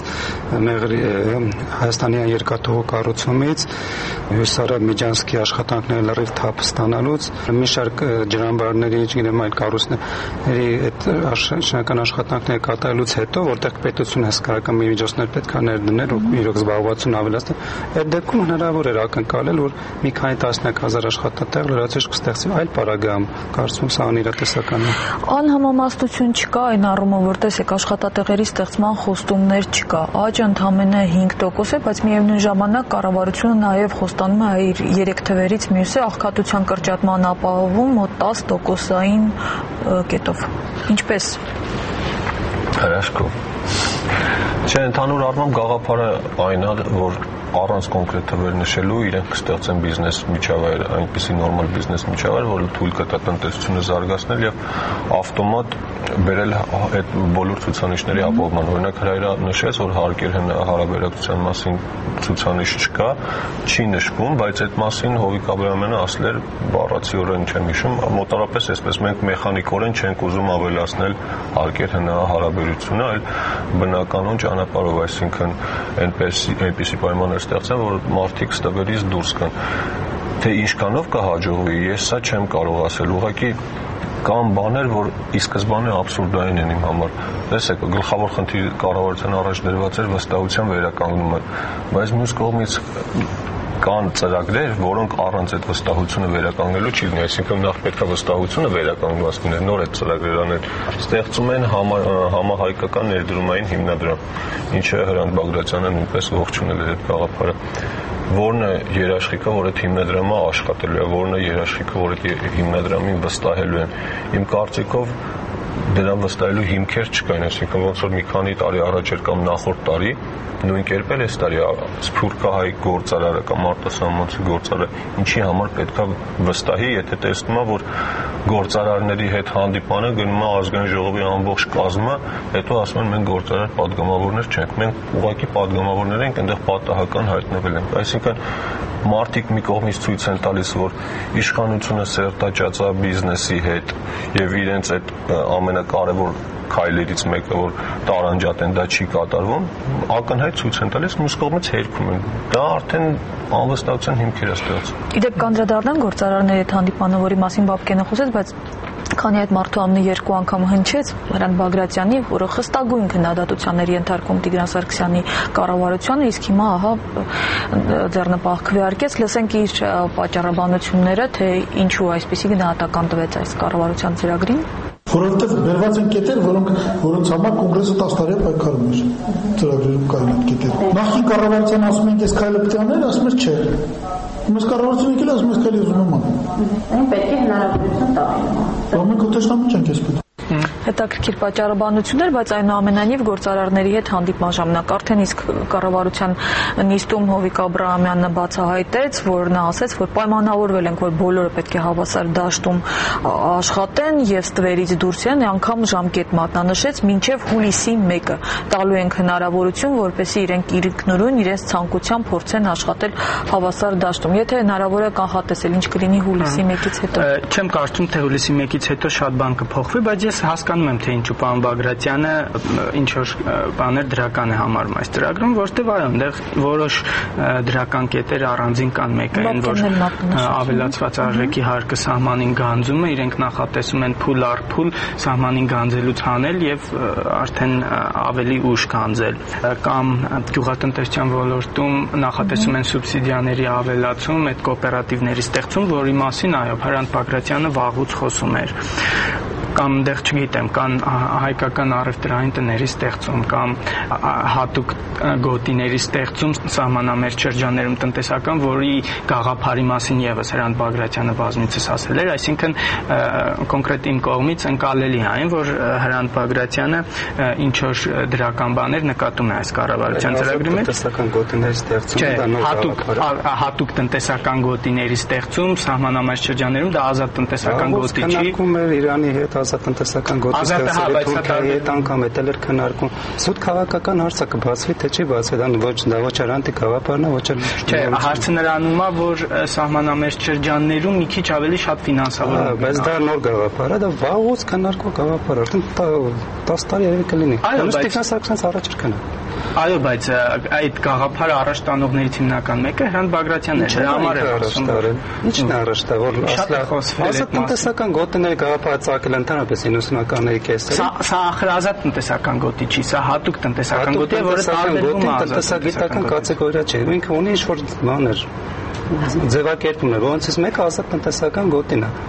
Հայաստանի երկաթուղու կառուցումից, Հյուսարապ Միջանցքի աշխատանքների լրիվ թափ ստանալուց, մի շարք ջրամբարների, չգիտեմ, այլ կառույցների այդ շինական աշխատանքները կատարելուց հետո, որտեղ պետությունը հսկայական միջոցներ պետք է ներդնել ու իրոք զբաղվածություն ավելացնել, այդ դեպքում հնարավոր էր ակնկալել, որ մի քանի տասնյակ հազար աշխատատեղ լրացուցիչ կստեղծվի, այլ պարագայում կարծում սա անիրատեսական է։ Անհամեմատություն չկա այն առումով, որ տեսեք աշխատատեղերի ստեղծման խոստումներ չկա։ Աճը ընդամենը հինգ տոկոս է, բայց միևնույն ժամանակ կառավարությունը նաև խոստանում է իր երեք թվերից մյուսը աղքատության կրճատման ապահովում մոտ տաս տոկոսային կետով։ Ինչպես։ Հրաշքով։ Չէ, ընդհանուր առմամբ գաղափարը այն է, որ առանց կոնկրետ թվեր նշելու իրենք կստեղծեն բիզնես միջավայր, այնպիսի նորմալ բիզնես միջավայր, որը թույլ կտա տնտեսությունը զարգացնել եւ ավտոմատ բերել այդ բոլոր ցուցանիշների ապահովման։ Օրինակ Հրայրը նշեց, որ հարկեր հարաբերակցության մասին ցուցանիշ չկա, չի նշվում, բայց այդ մասին Հովիկ Աբրահամյանը ասել էր բառացիորեն չեմ հիշում, մոտավորապես այսպես մենք մեխանիկորեն չենք ուզում ավելացնել հարկեր հարաբերությունը, այլ բնականon ճանապարհով, այսինքն այնպես այնպիսի պայմաններ ստեղծեն, որ մարդիկ ստվերից դուրս գան։ Թե ինչքանով կհաջողվի, ես սա չեմ կարող ասել, ուղղակի կան բաներ, որ ի սկզբանե աբսուրդային են իմ համար։ Տեսեք, գլխավոր խնդիրը կառավարության առաջ դրված էր վստահության վերականգնումը, բայց մյուս կողմից կան ծրագրեր, որոնք առանց այդ վստահությունը վերականգնելու չի լինի, այսինքն նախ պետք է վստահությունը վերականգնված լինի, նոր այդ ծրագրեր անել։ Ստեղծում են համահայկական ներդրումային հիմնադրամ, ինչը Հրանտ Բագրատյանը նույնպես ողջունել էր այդ գաղափարը։ Որն է երաշխիքը, որ այդ հիմնադրամը աշխատելու է, որն է երաշխիքը, որ այդ հիմնադրամին վստահելու են։ Իմ կարծիքով դրան վստահելու հիմքեր չկային, այսինքն ոնց որ մի քանի տարի առաջ էր կամ նախորդ տարի, նույն կերպ էլ այս տարի սփյուռքահայ գործարարը կամ արտասահմանցի գործարարը ինչի համար պետքա վստահի, եթե տեսնում է, որ գործարարների հետ հանդիպանը գնում է ազգային ժողովի ամբողջ կազմը, հետո ասում են մենք գործարար падգամավորներ չենք, մենք ուղղակի падգամավորներ ենք, այնտեղ պատահական հայտնվել ենք, այսինքն մարդիկ մի կողմից ցույց են տալիս, որ իշխանությունը սերտաճածա բիզնեսի հետ եւ իրենց այդ ամենա ամենակարևոր քայլերից մեկը, որ տարանջատեն, դա չի կատարվում, ակնհայտ ցույց են տալիս, մյուս կողմից հերքում են։ Դա արդեն անվստահության հիմքեր է ստեղծում։ Իդեպ կանդրադառնանք գործարարների հետ հանդիպանը, որի մասին Բաբկենը խոսեց, բայց քանի այդ մարդու անունը երկու անգամ հնչեց, Հրանտ Բագրատյանի, որը խստագույն քննադատությանների ենթարկում Տիգրան Սարգսյանի կառավարությանը, իսկ հիմա ահա ձեռնպահ քվեարկեց, լսենք իր պատճառաբանությունները, թե ինչու այսպիսի գնահատական տվեց այս կառավարության ծրագրին։ Որովհետև բերված են կետեր, որոնք որոնց համար կոնգրեսը տասը տարի է պայքարում էր ծրագրերում կային այդ կետերը։ Նախին կառավարության ասում են, ես քայլը պետք է անել, ասում ես չէ։ Մենք կառավարությունը եկել ասում ես քայլի ուզում եմ անել։ Այն պետք է հնարավորություն տա։ Բայց մենք ուտեշնամի չենք ես պետք։ Հետաքրքիր պատճառաբանություններ, բայց այնուամենայնիվ գործարարների հետ հանդիպման ժամանակ արդեն իսկ կառավարության նիստում Հովիկ Աբրահամյանը բացահայտեց, որ նա ասեց, որ պայմանավորվել ենք, որ բոլորը պետք է հավասար դաշտում աշխատեն եւ ստվերից դուրս են, անգամ ժամկետ մատնանշեց մինչեւ հուլիսի մեկը տալու ենք հնարավորություն, որպեսզի իրենք իրիկնուրույն իրենց ցանկությամբ փորձեն աշխատել հավասար դաշտում։ Եթե հնարավոր է կանխատեսել ինչ կլինի հուլիսի մեկից հետո։ Չեմ կարծում, թե հուլիսի մեկից հետո շատ բան կփոխվի, բայց ես հասկանում եմ, թե ինչու պարոն Բագրատյանը ինչ որ բաներ դրական է համարում այս ծրագրում, որտեղ այո, այնտեղ որոշ դրական կետեր առանձին կան, մեկը այն, որ ավելացված արժեքի հարկը սահմանին գանձումը, իրենք նախատեսում են փուլ առ փուլ սահմանին գանձելուց հանել եւ արդեն ավելի ուշ գանձել, կամ գյուղատնտեսության ոլորտում նախատեսում են սուբսիդիաների ավելացում, այդ կոոպերատիվների ստեղծում, որի մասին այո, Հրանտ Բագրատյանը վաղուց խոսում էր, կամ դեռ չգիտեմ, կան հայկական առևտրային տների ստեղծում, կամ հատուկ գոտիների ստեղծում սահմանամերձ շրջաններում տնտեսական, որի գաղափարի մասին եւս Հրանտ Բագրատյանը բազմիցս ասել էր, այսինքն կոնկրետ իմ կողմից ընկալելի է այն, որ Հրանտ Բագրատյանը ինչ որ դրական բաներ նկատում է այս կառավարության ծրագրի մեջ, տնտեսական գոտիների ստեղծում, դա նոր հատուկ հատուկ տնտեսական գոտիների ստեղծում սահմանամերձ շրջաններում, դա ազատ տնտեսական գոտի չի։ Իրանի հետ ազատ տնտեսական գոտի ստեղծել, Թուրքիայի հետ անգամ էտել էր քննարկում։ Սուտ քաղաքական հարցը կբացվի, թե չի բացվի, դա ոչ դա ոչ Հրանտի գաղափարն է, ոչ էլ։ Չէ, հարցը նրանում է, որ սահմանամերձ շրջաններում մի քիչ ավելի շատ ֆինանսավորում է։ Բայց դա նոր գաղափար է, դա վաղուց քննարկվող գաղափար է, արդեն տասը տարի երևի կլինի։ Տիգրան Սարգսյանից առաջ էր քննարկվում։ Այո, բայց այդ գաղափարը առաջ տանողներից հիմնական մեկը Հրանտ Բագրատյանն է, դրա համար է խոսում։ Ինչն է առաջ տա, որ ազատ տնտեսական գոտիների գաղափարը ծագել ընդհանրապես իննսունականների կեսերը։ Սա ախր ազատ տնտեսական գոտի չի, սա հատուկ տնտեսական գոտի է, որը տարբերվում է տնտեսագիտական կատեգորիա չէ։ Ինքը ունի ինչ-որ բաներ, ձևակերպում է, որոնցից մեկը ազատ տնտեսական գոտին է։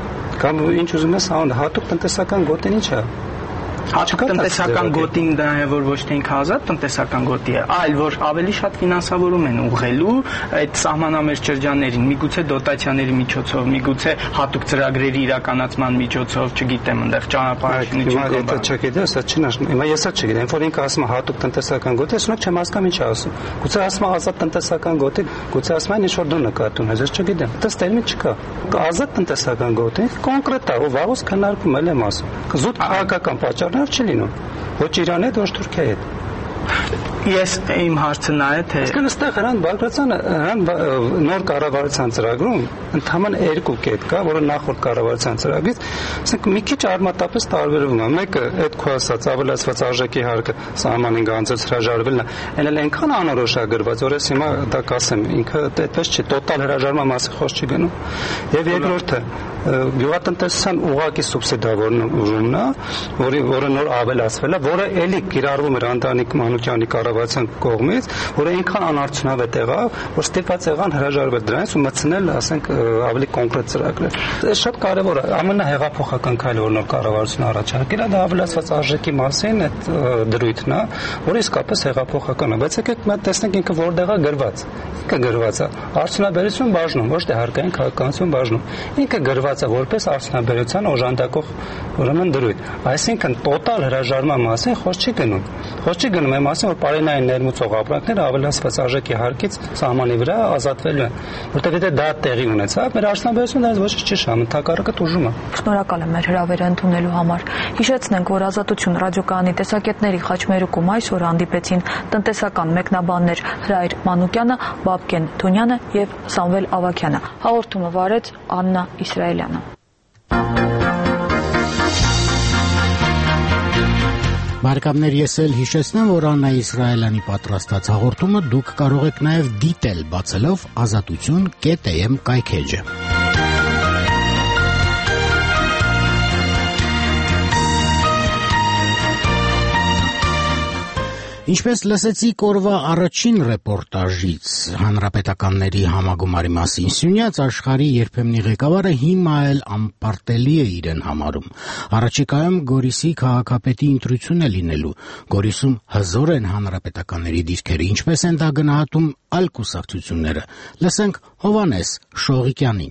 Կամ ինչ ուզում ես, հատուկ տնտեսական գոտին ինչ է։ Հատուկ տնտեսական գոտին դա է, որ ոչ թե ինքը ազատ տնտեսական գոտի է, այլ որ ավելի շատ ֆինանսավորում են ուղղելու այդ սահմանամերձ շրջաններին, միգուցե դոտացիաների միջոցով, միգուցե հատուկ ծրագրերի իրականացման միջոցով, չգիտեմ, այնտեղ ճանապարհաշինություն։ Դա չգիտես, սա չի նշում։ Հիմա ես էլ չգիտեմ, որ ինքը ասում է հատուկ տնտեսական գոտի, ասում չեմ հասկանում ինչ է ասում։ Գուցե ասում է ազատ տնտեսական գոտի, գուցե ասում են ինչ որ դու նկատում ես, ես չգիտեմ։ Դա տերմին չկա։ Ազատ տնտեսական գոտի կոնկրետ է, ու վաղուց քննարկում եմ ասում։ Զուտ քաղաքական պատճառներ չի լինում։ Ոչ Իրանի հետ, ոչ Թուրքիայի հետ։ Ես իմ հարցը նա է, թե Իսկն այստեղ Հրանտ Բագրատյանը նոր կառավարության ծրագրում ընդհանրապես երկու կետ կա, որը նախորդ կառավարության ծրագրից, ասենք մի քիչ արմատապես տարբերվում է։ Մեկը այդ քո ասած ավելացված արժեքի հարկը սահմանին գանձած հրաժարվելն է, այն էլ այնքան անորոշ է գրված, որ ես հիմա դա կասեմ, ինքը այդպես չի, տոտալ հրաժարման մասի խոսք չի գնում։ Եվ երկրորդը գյուղատնտեսության ուղղակի սուբսիդավորումն է, որի որը նոր ավելացվել է, որը էլի կիրառվում էր Անդրանիկ Մանուկյանի կառավարության կողմից, որը այնքան անարդյունավետ եղավ, որ ստիպված եղան հրաժարվել դրանից ու մտցնել, ասենք, ավելի կոնկրետ ծրագրեր։ Դա շատ կարևոր է, ամենահեղափոխական քայլը, որ նոր կառավարությունը առաջարկել է, դա ավելացված արժեքի մասին այդ դրույթն է, որը իսկապես հեղափոխական է, բայց եկեք մենք տեսնենք ինքը որտեղ է գրված։ Ինքը գրված է արդյունաբերություն բաժնում, ոչ թե հարկային քաղաքականություն բաժնում։ Ինքը գրված է որպես արդյունաբերության օժանդակող ուրեմն դրույթ։ Այսինքն տոտալ հրաժարման մասին խոսք չի գնում։ Խոսք չի գնում այն մասին, որ պարենային ներմուծող ապրանքները ավելացված արժեքի հարկից սահմանի վրա ազատվելու են, որտեղ եթե դա տեղի ունեցավ, մեր արդյունաբերությունը դրանից ոչինչ չի շահում, ընդհակառակը տուժում է։ Շնորհակալ եմ մեր հրավերը ընդունելու համար։ Հիշեցնենք, որ Ազատություն ռադիոկայանի տեսակետների խաչմերուկում այսօր հանդիպեցին տնտեսական մեկնաբաններ Հրայր Մանուկյանը, Բաբկեն Թունյանը եւ Սամվել Ավագյանը։ Հաղորդումը վարեց Աննա Իսրայելյանը։ Բարեկամներ, ես էլ հիշեցնեմ, որ Աննա Իսրայելյանի պատրաստած հաղորդումը դուք կարող եք նաև դիտել բացելով ազատություն կետ է էմ կայքէջը։ Ինչպես լսեցիք օրվա առաջին ռեպորտաժից հանրապետականների համագումարի մասին, Սյունյաց աշխարհի երբեմնի ղեկավարը հիմա էլ անպարտելի է իրեն համարում։ Առաջիկայում Գորիսի քաղաքապետի ընտրություն է լինելու։ Գորիսում հզոր են հանրապետականների դիրքերը, ինչպես են դա գնահատում այլ կուսակցությունները։ Լսենք Հովհաննես Շողիկյանին։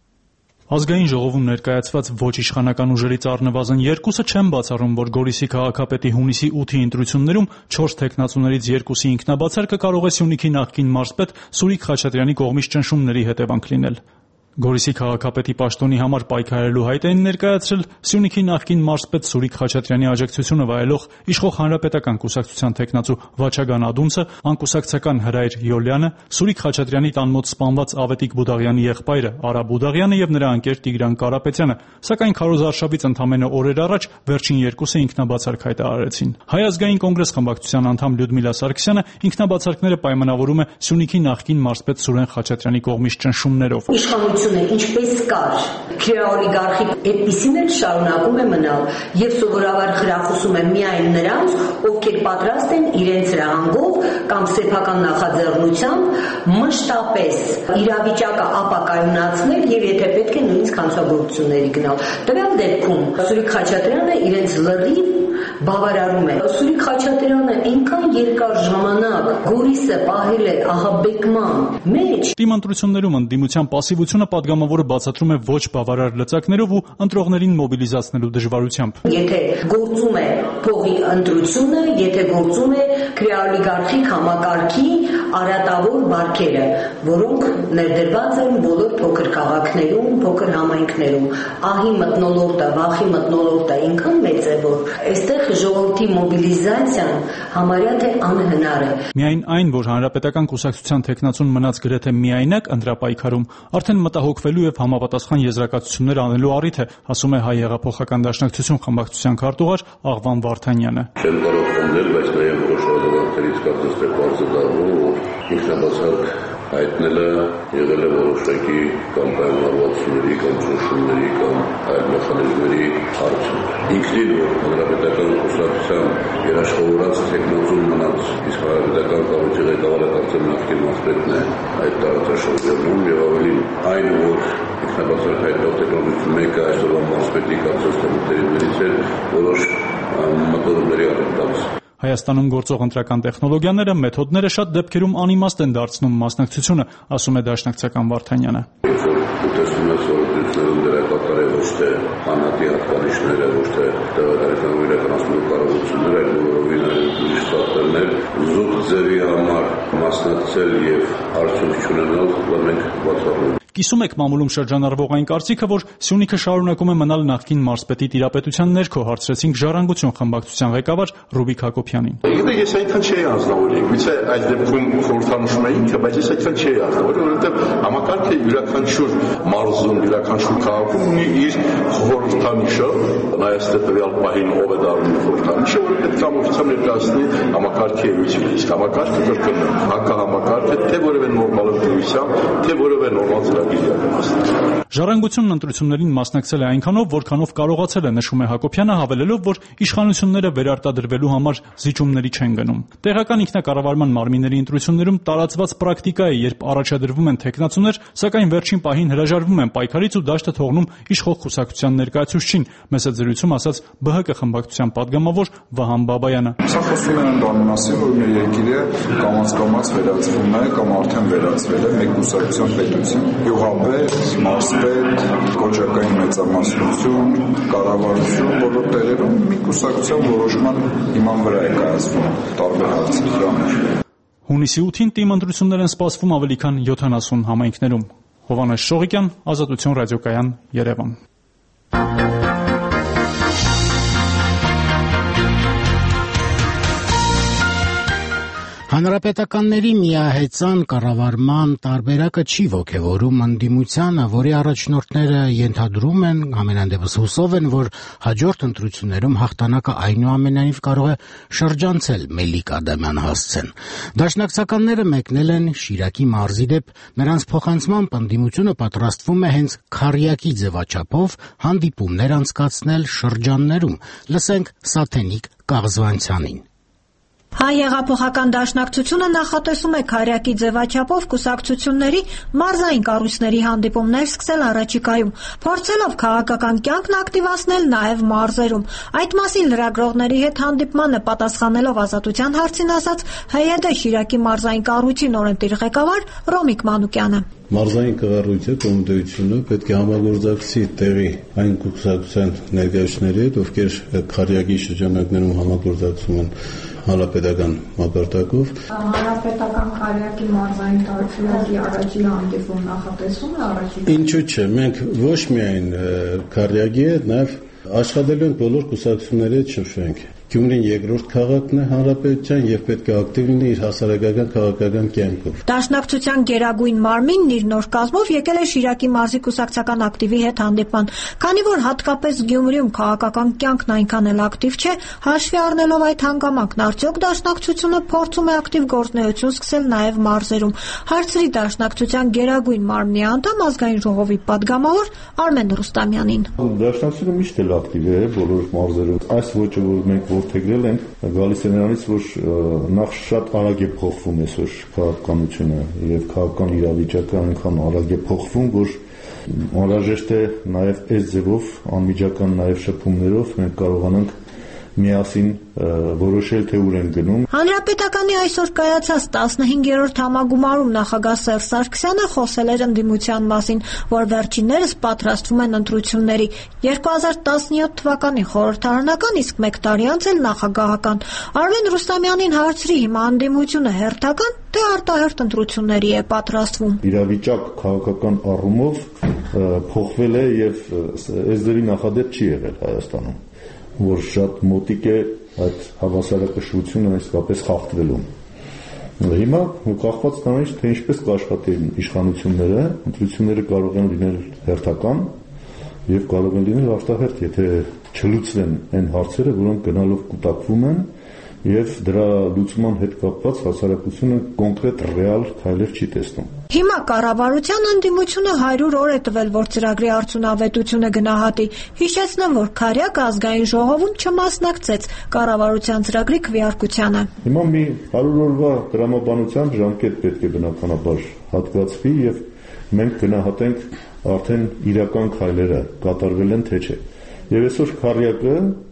Ազգային ժողովում ներկայացված ոչ իշխանական ուժերից առնվազն երկուսը չեն բացառում, որ Գորիսի քաղաքապետի հունիսի ութի ընտրություններում չորս թեկնածուներից երկուսի ինքնաբացարկը կարող է Սյունիքի նախկին մարզպետ Սուրիկ Խաչատրյանի կողմից ճնշումների հետևանք լինել։ Գորիսի քաղաքապետի պաշտոնի համար պայքարելու հայտ են ներկայացրել Սյունիքի նախկին մարզպետ Սուրիկ Խաչատրյանի աջակցությունը վայելող իշխող հանրապետական կուսակցության թեկնածու Վաչագան Ադունցը, անկուսակցական Հրայր Յոլյանը, Սուրիկ Խաչատրյանի տան մոտ սպանված Ավետիք Բուդաղյանի եղբայրը Արա Բուդաղյանը եւ նրա ընկեր Տիգրան Կարապետյանը, սակայն քարոզարշավից ընդամենը օրեր առաջ վերջին երկուսը ինքնաբացարկ հայտարարեցին։ Հայ ազգային կոնգրես խմբակցության անդամ Լյուդմիլա Սարգսյանը ինքնաբացարկները պայմանավորում է Սյունիքի նախկին մարզպետ Սուրեն Խաչատրյանի կողմից ճնշումներով։ Ինչպես կար, քրեաօլիգարխիկ այդպիսին էլ շարունակում է մնալ եւ սովորաբար խրախուսում է միայն նրանց, ովքեր պատրաստ են իրենց հրահանգով կամ սեփական նախաձեռնությամբ մշտապես իրավիճակը ապակայունացնել եւ եթե պետք է նույնիսկ հանցագործությունների գնալ։ Տվյալ դեպքում Սուրիկ Խաչատրյանը իրենց լրիվ բավարարում է։ Սուրիկ Խաչատրյանը այնքան երկար ժամանակ Գորիսը պահել է ահաբեկման մեջ։ Դիմընտրություններում ընդդիմության պասիվությունը պատգամավորը բացատրում է ոչ բավարար լծակներով ու ընտրողներին մոբիլիզացնելու դժվարությամբ։ Եթե գործում է փողի ընտրությունը, եթե գործում է քրեաօլիգարխիկ համակարգի արատավոր բարքերը, որոնք ներդրված են բոլոր փոքր քաղաքներում, փոքր համայնքներում, ահի մթնոլորտը, վախի մթնոլորտը այնքան մեծ է, որ այստեղ ժողովրդի մոբիլիզացիան համարյա թե անհնար է։ Միայն այն, որ հանրապետական կուսակցության թեկնածուն մնաց գրեթե միայնակ ընտրապայքարում, արդեն մտահոգվելու եւ համապատասխան եզրակացություններ անելու առիթ է, ասում է Հայ հեղափոխական դաշնակցություն խմբակցության քարտուղար Աղվան Վարդանյանը։ Չեմ կարող խնդրել, բայց նաեւ որոշ օրենքներից կարծես թե բարձ է դառնում, որ ինքնաբացարկ հայտնելը եղել է որոշակի կամ պայմանավորվածությունների կամ ճնշումների կամ այլ մեխանիզմների արդյունք։ Ինքնին որ հանրապետական կուսակցության երաշխավորած թեկնածուն մնաց, իսկ հանրապետական կառույցի ղեկավարը կարծեմ նախկին մարզպետն է այդ տարածաշրջանում եւ ավելին այն որ ինքնաբացարկ հայտնող տեխնոլոգիա մեկը այսօրվա մարզպետի կարծես թե մտերիմներից է որոշ մտորումների առընթաց։ Հայաստանում գործող ընտրական տեխնոլոգիաները, մեթոդները շատ դեպքերում անիմաստ են դարձնում մասնակցությունը, ասում է դաշնակցական Վարդանյանը։ Տեսնում ես օրենսդրություններում դերակատար է ոչ թե անհատի հատկանիշները, ոչ թե տեղակայական իրականացնելու կարողությունները, այլ որովին ուրիշ ֆակտորներ, զուտ ձևի համար մասնակցել եւ արդյունք չունենալ, որ մենք բացառում ենք։ Կիսում եք մամուլում շրջանառվող այն կարծիքը, որ Սյունիքը շարունակում է մնալ նախկին մարզպետի տիրապետության ներքո, հարցրեցինք Ժառանգություն խմբակցության ղեկավար Ռուբիկ Հակոբյանին։ Եթե ես այդքան չէի անձնավորի, գուցե այդ դեպքում խորհրդանշում էի ինքը, բայց ես այդքան չէի անձնավորի, որովհետև համակարգը յուրաքանչյուր մարզում, յուրաքանչյուր քաղաքում ունի իր խորհրդանիշը, նայած թե տվյալ պահին ով է դառնում խորհրդանիշը, որը պետք է ամբողջությամբ ներկայացնի համակարգի էությունը։ Իսկ համակարգը կրկնում է, հակահամակարգը թե որևէ նորմալ ընտրության, թե որևէ նորմալ Ժառանգությունն ընտրություններին մասնակցել է այնքանով, որքանով կարողացել է, նշում է Հակոբյանը, հավելելով, որ իշխանությունները վերարտադրվելու համար զիջումների չեն գնում։ Տեղական ինքնակառավարման մարմինների ընտրություններում տարածված պրակտիկա է, երբ առաջադրվում են թեկնածուներ, սակայն վերջին պահին հրաժարվում են պայքարից ու դաշտը թողնում իշխող կուսակցության ներկայացուցչին, մեծ զրույցում ասաց Բ Հ Կ խմբակցության падգամավոր Վահան Բաբայանը։ Սա խոսում են բանի մասին, որ մեր երկիրը կամաց-կամաց վերածվում է կամ արդեն վերածվել է մեկ կուսակցության պետություն։ Գյուղապետ, մարզպետ, կոչակային մեծամասնություն, կառավարություն բոլոր տեղերում մի կուսակցության որոշման հիման վրա է կայացվում տարբեր հարցեր։ Հունիսի ութին թիմ ընտրություններ են սպասվում ավելի քան յոթանասուն համայնքներում։ Հովհաննես Շողիկյան, Ազատություն ռադիոկայան, Երևան։ Հանրապետականների միահեծան կառավարման տարբերակը չի ոգևորում ընդդիմությանը, որի առաջնորդները ենթադրում են, ամենանդեպս հուսով են, որ հաջորդ ընտրություններում հաղթանակը այնուամենայնիվ կարող է շրջանցել Մելիք Ադամյան հասցեն։ Դաշնակցականները մեկնել են Շիրակի մարզի դեպ, նրանց փոխանցմամբ ընդդիմությունը պատրաստվում է հենց քառյակի ձևաչափով հանդիպումներ անցկացնել շրջաններում։ Լսենք Սաթենիկ Կաղզվանցյանին։ Հայ հեղափոխական դաշնակցությունը նախատեսում է քառյակի ձևաչափով կուսակցությունների մարզային կառույցների հանդիպումներ սկսել առաջիկայում, փորձելով քաղաքական կյանքն ակտիվացնել նաև մարզերում։ Այդ մասին լրագրողների հետ հանդիպմանը պատասխանելով Ազատության հարցին ասաց Հ Յ D Շիրակի մարզային կառույցի նորընտիր ղեկավար Ռոմիկ Մանուկյանը։ Մարզային կառույցը կոմիտեությունը պետք է համագործակցի տեղի այն կուսակցության ներկայացուցիչների հետ, ովքեր քառյակի շրջանակներում համագործակցում են հանրապետական մակարդակով։ Հանրապետական քառյակի մարզային տարածքի առաջին հանդիպում նախատեսվում է առաջին։ Ինչու՞ չէ, մենք ոչ միայն քառյակի հետ, նաև աշխատելու ենք բոլոր կուսակցությունների հետ շփվենք։ Գյումրին երկրորդ քաղաքն է հանրապետության եւ պետք է ակտիվ լինի իր հասարակական քաղաքական կյանքով։ Դաշնակցության գերագույն մարմինն իր նոր կազմով եկել է Շիրակի մարզի կուսակցական ակտիվի հետ հանդիպման, քանի որ հատկապես Գյումրիում քաղաքական կյանքն այնքան էլ ակտիվ չէ, հաշվի առնելով այդ հանգամանքն, արդյոք դաշնակցությունը փորձում է ակտիվ գործունեություն սկսել նաեւ մարզերում։ Հարցրի դաշնակցության գերագույն մարմնի անդամ ազգային ժողովի падգամավոր Արմեն Ռուստամյանին։ Դաշնակցությունը միշտ էլ ակտիվ է բոլոր մարզերում։ Այս ոճը, որ մենք որդեգրել ենք, գալիս է նրանից, որ նախ շատ արագ է փոխվում այսօր քաղաքականությունը եւ քաղաքական իրավիճակը այնքան արագ է փոխվում, որ անհրաժեշտ է նաեւ այս ձևով անմիջական նաեւ շփումներով մենք կարողանանք միասին որոշել թե ուր են գնում։ Հանրապետականի այսօր կայացած տասնհինգերորդ համագումարում նախագահ Սերժ Սարգսյանը խոսել էր ընդդիմության մասին, որ վերջիններս պատրաստվում են ընտրությունների երկու հազար տասնյոթ թվականի խորհրդարանական, իսկ մեկ տարի անց էլ նախագահական։ Արմեն Ռուստամյանին հարցրի հիմա ընդդիմությունը հերթական թե արտահերթ ընտրությունների է պատրաստվում։ Իրավիճակ քաղաքական առումով փոխվել է եւ այս դեպի նախադեպ չի եղել Հայաստանում, որ շատ մոտիկ է այդ հավասարակշռությունը իսկապես խախտվելու։ Հիմա կախված նրանից, թե ինչպես կաշխատեն իշխանությունները, ընտրությունները կարող են լինել հերթական եւ կարող են լինել արտահերթ, եթե չլուծվեն այն հարցերը, որոնք գնալով կուտակվում են եւ դրա լուծման հետ կապված հասարակությունը կոնկրետ ռեալ քայլեր չի տեսնում։ Հիմա կառավարության ընդդիմությունը հարյուր օր է տվել, որ ծրագրի արդյունավետությունը գնահատի։ Հիշեցնեմ, որ քառյակը ազգային ժողովում չմասնակցեց կառավարության ծրագրի քվեարկությանը։ Հիմա մի հարյուր օրվա դրամաբանության ժամկետ պետք է բնականաբար հատկացվի եւ մենք գնահատենք արդեն իրական քայլերը կատարվել են թե չէ։ Եվ այսօր քառյակը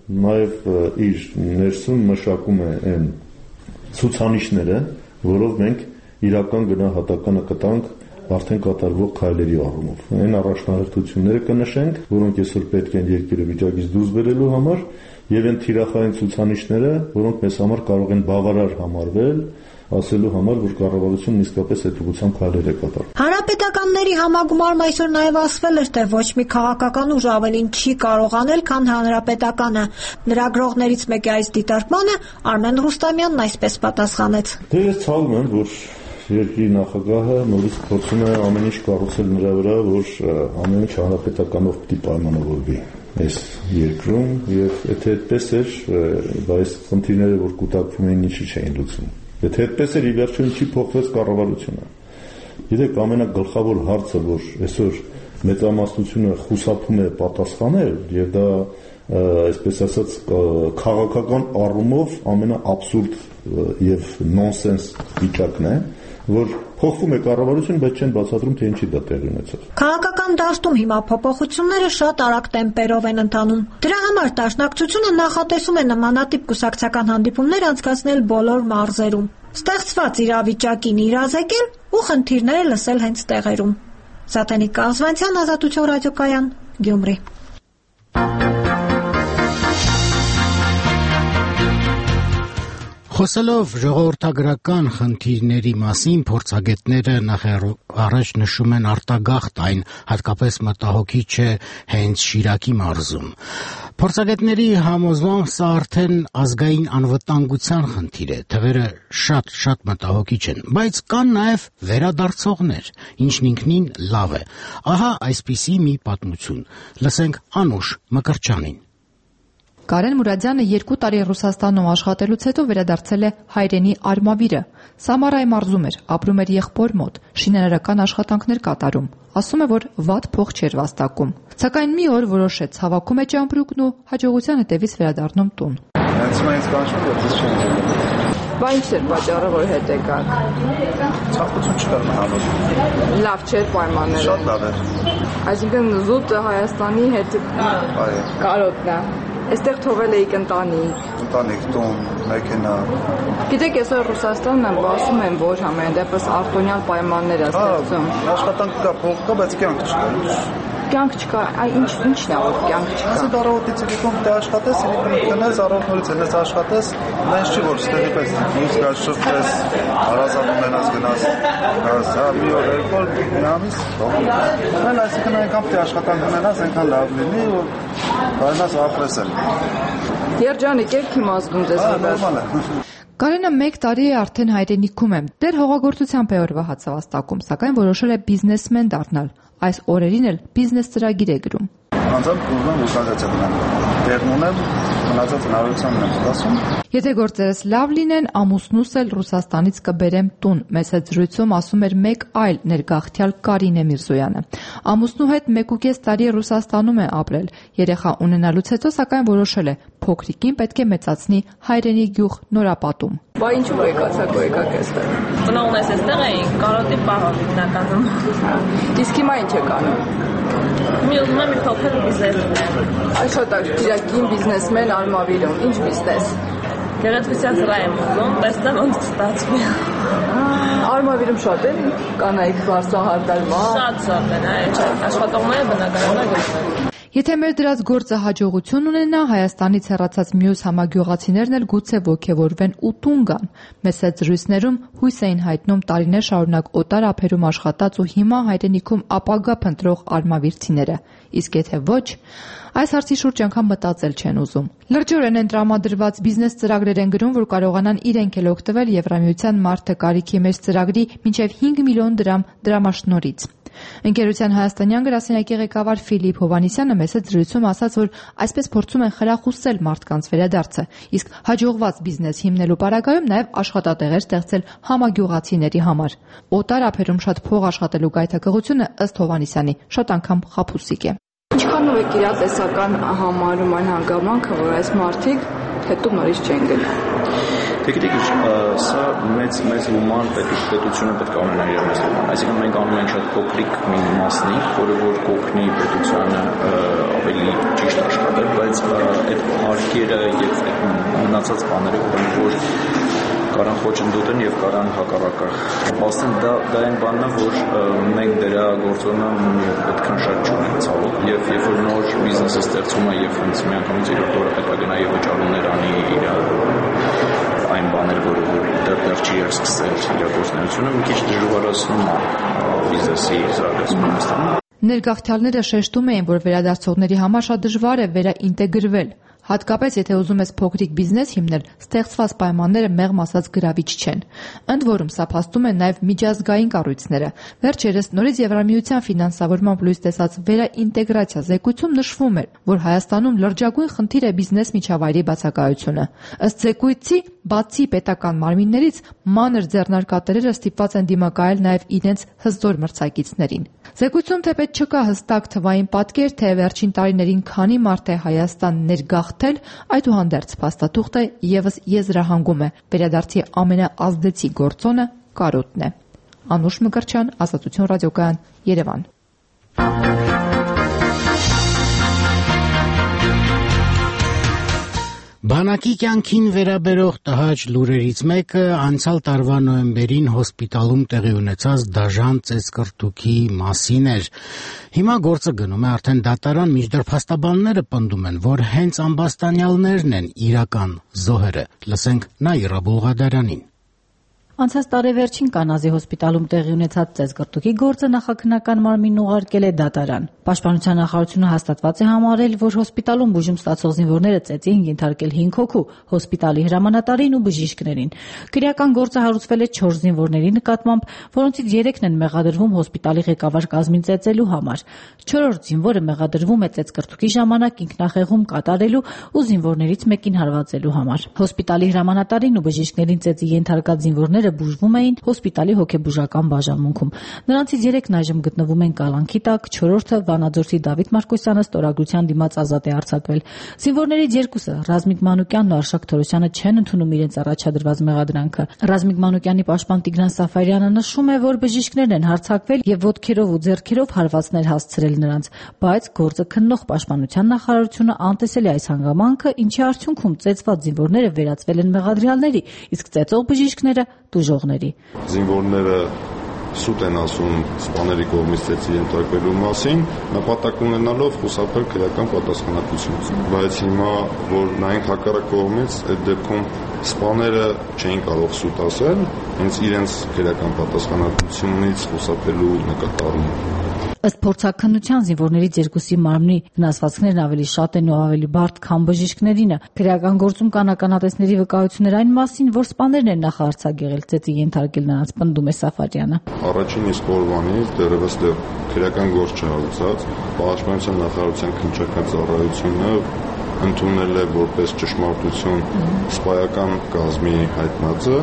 նաև իր ներսում մշակում է այն ցուցանիշները, որով մենք իրական գնահատականը կտանք արդեն կատարվող քայլերի առումով։ Այն առաջնահերթությունները կնշենք, որոնք այսօր պետք են երկիրը վիճակից դուրս բերելու համար, եւ այն թիրախային ցուցանիշները, որոնք մեզ համար կարող են բավարար համարվել ասելու համար, որ կառավարությունն իսկապես այդ ուղղությամբ քայլեր է կատարում։ Հանրապետականների համագումարում այսօր նաև ասվել էր, թե ոչ մի քաղաքական ուժ ավելին չի կարող անել, քան հանրապետականը։ Լրագրողներից մեկի այս դիտարկմանը Արմեն Ռուստամյանն այսպես պատասխանեց. Դե ես ցավում եմ, որ երկրի նախագահը նորից փորձում է ամեն ինչ կառուցել նրա վրա, որ ամեն ինչ հանրապետականով պիտի պայմանավորվի այս երկրում, եւ եթե այդպես էր, բայց խնդիրները, որ կուտակվում էին, ինչի չէին լուծվում։ Եթե այդպես էր, ի վերջո ինչի փոխվեց կառավարությունը։ Գիտեք, ամենագլխավոր հարցը, որ այսօր մեծամասնությունը խուսափում է պատասխանել, եւ դա այսպես ասած քաղաքական առումով ամենաաբսուրդ եւ նոնսենս վիճակն է, որ փոխվում է կառավարություն, բայց չեն բացատրում, թե ինչի դա տեղի ունեցավ։ Քաղաքական դաշտում հիմա փոփոխությունները շատ արագ տեմպերով են ընթանում։ Դրա համար դաշնակցությունը նախատեսում է նմանատիպ կուսակցական հանդիպումներ անցկացնել բոլոր մարզերում, ստեղծված իրավիճակին իրազեկել ու խնդիրները լսել հենց տեղերում։ Սաթենիկ Կաղզվանցյան, Ազատություն ռադիոկայան, Գյումրի։ Խոսելով ժողովրդագրական խնդիրների մասին, փորձագետները նախ առաջ նշում են արտագաղթ այն, հատկապես մտահոգիչ է հենց Շիրակի մարզում։ Փորձագետների համոզմամբ սա արդեն ազգային անվտանգության խնդիր է, թվերը շատ-շատ մտահոգիչ են, բայց կան նաև վերադարձողներ, ինչն ինքնին լավ է։ Ահա այսպիսի մի պատմություն։ Լսենք Անուշ Մկրտչյանին։ Կարեն Մուրադյանը երկու տարի Ռուսաստանում աշխատելուց հետո վերադարձել է հայրենի Արմավիրը։ Սամարայի մարզում էր, ապրում էր եղբոր մոտ, շինարարական աշխատանքներ կատարում։ Ասում է, որ վատ փող չէր վաստակում։ Սակայն մի օր որոշեց հավաքում է ճամպրուկն ու հաջողության հետևից վերադառնում տուն։ Հենց մենք կանչում ենք, ես չեմ։ Բա ինչ էր պատճառը, որ հետ եկաք։ Ցանկություն չկար մնալու։ Լավ չէր պայմանները։ Շատ լավ էր։ Այսինքն զուտ Հայաստանի հետ կարոտն է։ Այստեղ թողել էիք ընտանիք։ Ընտանիք, տուն, մեքենա։ Գիտեք, այսօր Ռուսաստանն են ասում են, որ համեն դեպս արտոնյալ պայմաններ է ստեղծում։ Աշխատանք կա, փող կա, բայց կյանք չկա։ Կյանք չկա, այ ինչ ինչն է որ կյանք չկա։ Ասի առավոտից եկում դե աշխատես, եկում քնես, առավոտ նորից ելնես աշխատես, այնց չի որ ստեղի պես դուրս գաս շփվես, հարազատ ունենաս գնաս, գաս, հա մի օր երկու օր մի ամիս, այլ այսինքն այնքան թե աշխատանք ունենաս, այնքան լավ լինի, որ կարողանաս ապրեսել։ Երջանիկ եք իմ ազգում ձեզ համար։ Կարենը մեկ տարի է արդեն հայրենիքում է։ Դեռ հողագործությամբ է օրվա հացը վաստակում, սակայն որոշել է բիզնեսմեն դառնալ։ Այս օրերին էլ բիզնես ծրագիր է գրում։ Անձամբ ուզում եմ ուսումնասիրել դրանք։ Տեղն ունեմ, մնացած հնարավորությունն եմ ստացում։ Եթե գործերս լավ լինեն, ամուսնուս էլ Ռուսաստանից կբերեմ տուն, մեծ զրույցում ասում էր մեկ այլ ներգաղթյալ Կարինե Միրզոյանը։ Ամուսնու հետ մեկուկես տարի Ռուսաստանում է ապրել։ Երեխա ունենալուց հետո սակայն որոշել է փոքրիկին պետք է մեծացնի հայրենի գյուղ Նորապատում։ Բա ինչու եկացաք, որ եկաք այստեղ։ Ծնողներս այստեղ էին, կարոտի պահով հիմնականում։ Իսկ հիմա ինչ եք անում։ Մի ուզում եմ մի փոքր բիզնես ունեմ։ Աշխատակ Շիրակին բիզնեսմեն Արմավիրում, ինչ բիզնես։ Գեղեցկության սրա եմ ուզում, տեսնեմ ոնց կստացվի։ Արմավիրում շատ են կանայք վարսահարդարման։ Շատ շատ են, այո, աշխատողները բնականաբար գտնվում։ Եթե մեր դրած գործը հաջողություն ունենա, Հայաստանից հեռացած մյուս համագյուղացիներն էլ գուցե ոգևորվեն ու տուն գան։ Մեծ զրույցներում հույս էին հայտնում տարիներ շարունակ օտար ափերում աշխատած ու հիմա հայրենիքում ապագա փնտրող արմավիրցիները։ Իսկ եթե ոչ, այս հարցի շուրջ անգամ մտածել չեն ուզում։ Լրջորեն են տրամադրված բիզնես ծրագրեր են գրում, որ կարողանան իրենք էլ օգտվել Եվրամիության մարդը կարիքի մեջ ծրագրի մինչև հինգ միլիոն դրամ դրամաշնորհից։ Ընկերության հայաստանյան գրասենյակի ղեկավար Ֆիլիպ Հովանիսյանը մեծ զրույցում ասաց, որ այսպես փորձում են խրախուսել մարդկանց վերադարձը, իսկ հաջողված բիզնես հիմնելու պարագայում նաև աշխատատեղեր ստեղծել համագյուղացիների համար։ Օտար ափերում շատ փող աշխատելու գայթակղությունը ըստ Հովանիսյանի շատ անգամ խաբուսիկ է։ Ինչքանով է իրատեսական համարում այն հանգամանքը, որ այս մարդիկ հետո նորից չեն գնա։ Դե գիտեք, սա մեծ մեծ լուման պետությունը պետք է ունենա իր մեծ լուման։ Այսինքն մենք անում ենք շատ փոքրիկ մի մասնիկ, որը որ կօգնի պետությանը ավելի ճիշտ աշխատել, բայց այդ հարկերը եւ մնացած բաները, որ կարան խոչընդոտեն եւ կարան հակառակը բացեն, դա դա այն բանն է, որ մենք դրա գործոնը այդքան շատ չունենք ցավոք, եւ երբ որ նոր բիզնեսը ստեղծում է եւ հենց միանգամից իր դուրը պետք է գնա եւ վճարումներ անի իր այն բաներ, որը որ դեռ դեռ չի սկսել իր գործունեությունը, մի քիչ դժվարացնում է բիզնեսի զարգացումը։ Ներգաղթյալները շեշտում էին, որ վերադարձողների համար շատ դժվար է վերաինտեգրվել։ Հատկապես եթե ուզում ես փոքրիկ բիզնես հիմնել, ստեղծված պայմանները մեղմ ասած գրավիչ չեն։ Ընդ որում սա փաստում են նաև միջազգային կառույցները։ Վերջերս նորից Եվրամիության ֆինանսավորմամբ լույս տեսած վերաինտեգրացիա զեկույցում նշվում էր, որ Հայաստանում լրջագույն խնդիր է բիզնես միջավայրի բացակայությունը։ Ըստ զեկույցի, բացի պետական մարմիններից, մանր ձեռնարկատերերը ստիպված են դիմակայել նաև իրենց հզոր մրցակիցներին։ Զեկույցում թեպետ չկա հստակ թվային պատկեր, թե վերջին տարիներին քանի մարդ է Հայաստան ներգաղթել, այդուհանդերձ փաստաթուղթը եւս եզրահանգում է։ Վերադարձի ամենաազդեցիկ գործոնը կարոտն է։ Անուշ Մկրտչյան, Ազատություն ռադիոկայան, Երևան։ Բանակի կյանքին վերաբերող տհաճ լուրերից մեկը անցյալ տարվա նոյեմբերին հոսպիտալում տեղի ունեցած դաժան ծեծկռտուքի մասին էր։ Հիմա գործը գնում է արդեն դատարան, մինչդեռ փաստաբանները պնդում են, որ հենց ամբաստանյալներն են իրական զոհերը։ Լսենք Նաիրա Բուլղադարյանին։ Անցած տարեվերջին Կանազի հոսպիտալում տեղի ունեցած ծեծկռտուքի գործը նախաքննական մարմինն ուղարկել է դատարան։ Պաշտպանության նախարարությունը հաստատված է համարել, որ հոսպիտալում բուժում ստացող զինվորները ծեծի են ենթարկել հինգ հոգու, հոսպիտալի հրամանատարին ու բժիշկներին։ Քրեական գործը հարուցվել է չորս զինվորների նկատմամբ, որոնցից երեքն են մեղադրվում հոսպիտալի ղեկավար կազմին ծեծելու համար։ Չորրորդ զինվորը մեղադրվում է ծեծկռտուքի ժամանակ ինքնախեղում կատարելու ու զինվորներից մեկին հարվածելու համար։ Հոսպիտալի հրամանատարին ու բժիշկներին ծեծի ենթարկած զինվորները բուժվում էին հոսպիտալի հոգեբուժական բաժանմունքում։ Նրանցից երեքն այժմ գտնվում են կալանքի տակ, չորրորդը Վանաձորցի Դավիթ Մարկոսյանը ստորագրության դիմաց ազատ է արձակվել։ Զինվորներից երկուսը Ռազմիկ Մանուկյանն ու Արշակ Թորոսյանը չեն ընդունում իրենց առաջադրված մեղադրանքը։ Ռազմիկ Մանուկյանի պաշտպան Տիգրան Սաֆարյանը նշում է, որ բժիշկներն են հարձակվել եւ ոտքերով ու ձեռքերով հարվածներ հասցրել նրանց, բայց գործը քննող պաշտպանության նախարարությունը անտեսել է այս հանգամանքը, ինչի արդյունքում ծեծված զինվորները վերածվել են մեղադրյալների, իսկ ծեծող բժիշկները տուժողների։ Զինվորները սուտ են ասում սպաների կողմից ծեծի ենթարկվելու մասին, նպատակ ունենալով խուսափել քրեական պատասխանատվությունից։ Բայց հիմա, որ նայենք հակառակ կողմից, այդ դեպքում սպաները չէին կարող սուտ ասել, հենց իրենց քրեական պատասխանատվությունից խուսափելու նկատառումով։ Ըստ փորձաքննության զինվորներից երկուսի մարմնի վնասվածքներն ավելի շատ են ու ավելի բարդ, քան բժիշկներինը։ Քրեական գործում կան ականատեսների վկայություններ այն մասին, որ սպաներն են նախահարձակեղել ծեծի ենթարկել նրանց, պնդում է Սաֆարյանը։ Առաջին իսկ օրվանից դեռևս դեռ քրեական գործ չհարուցած, պաշտպանության նախարարության քննչական ծառայությունը ընդունել է որպես ճշմարտություն սպայական կազմի հայտնածը,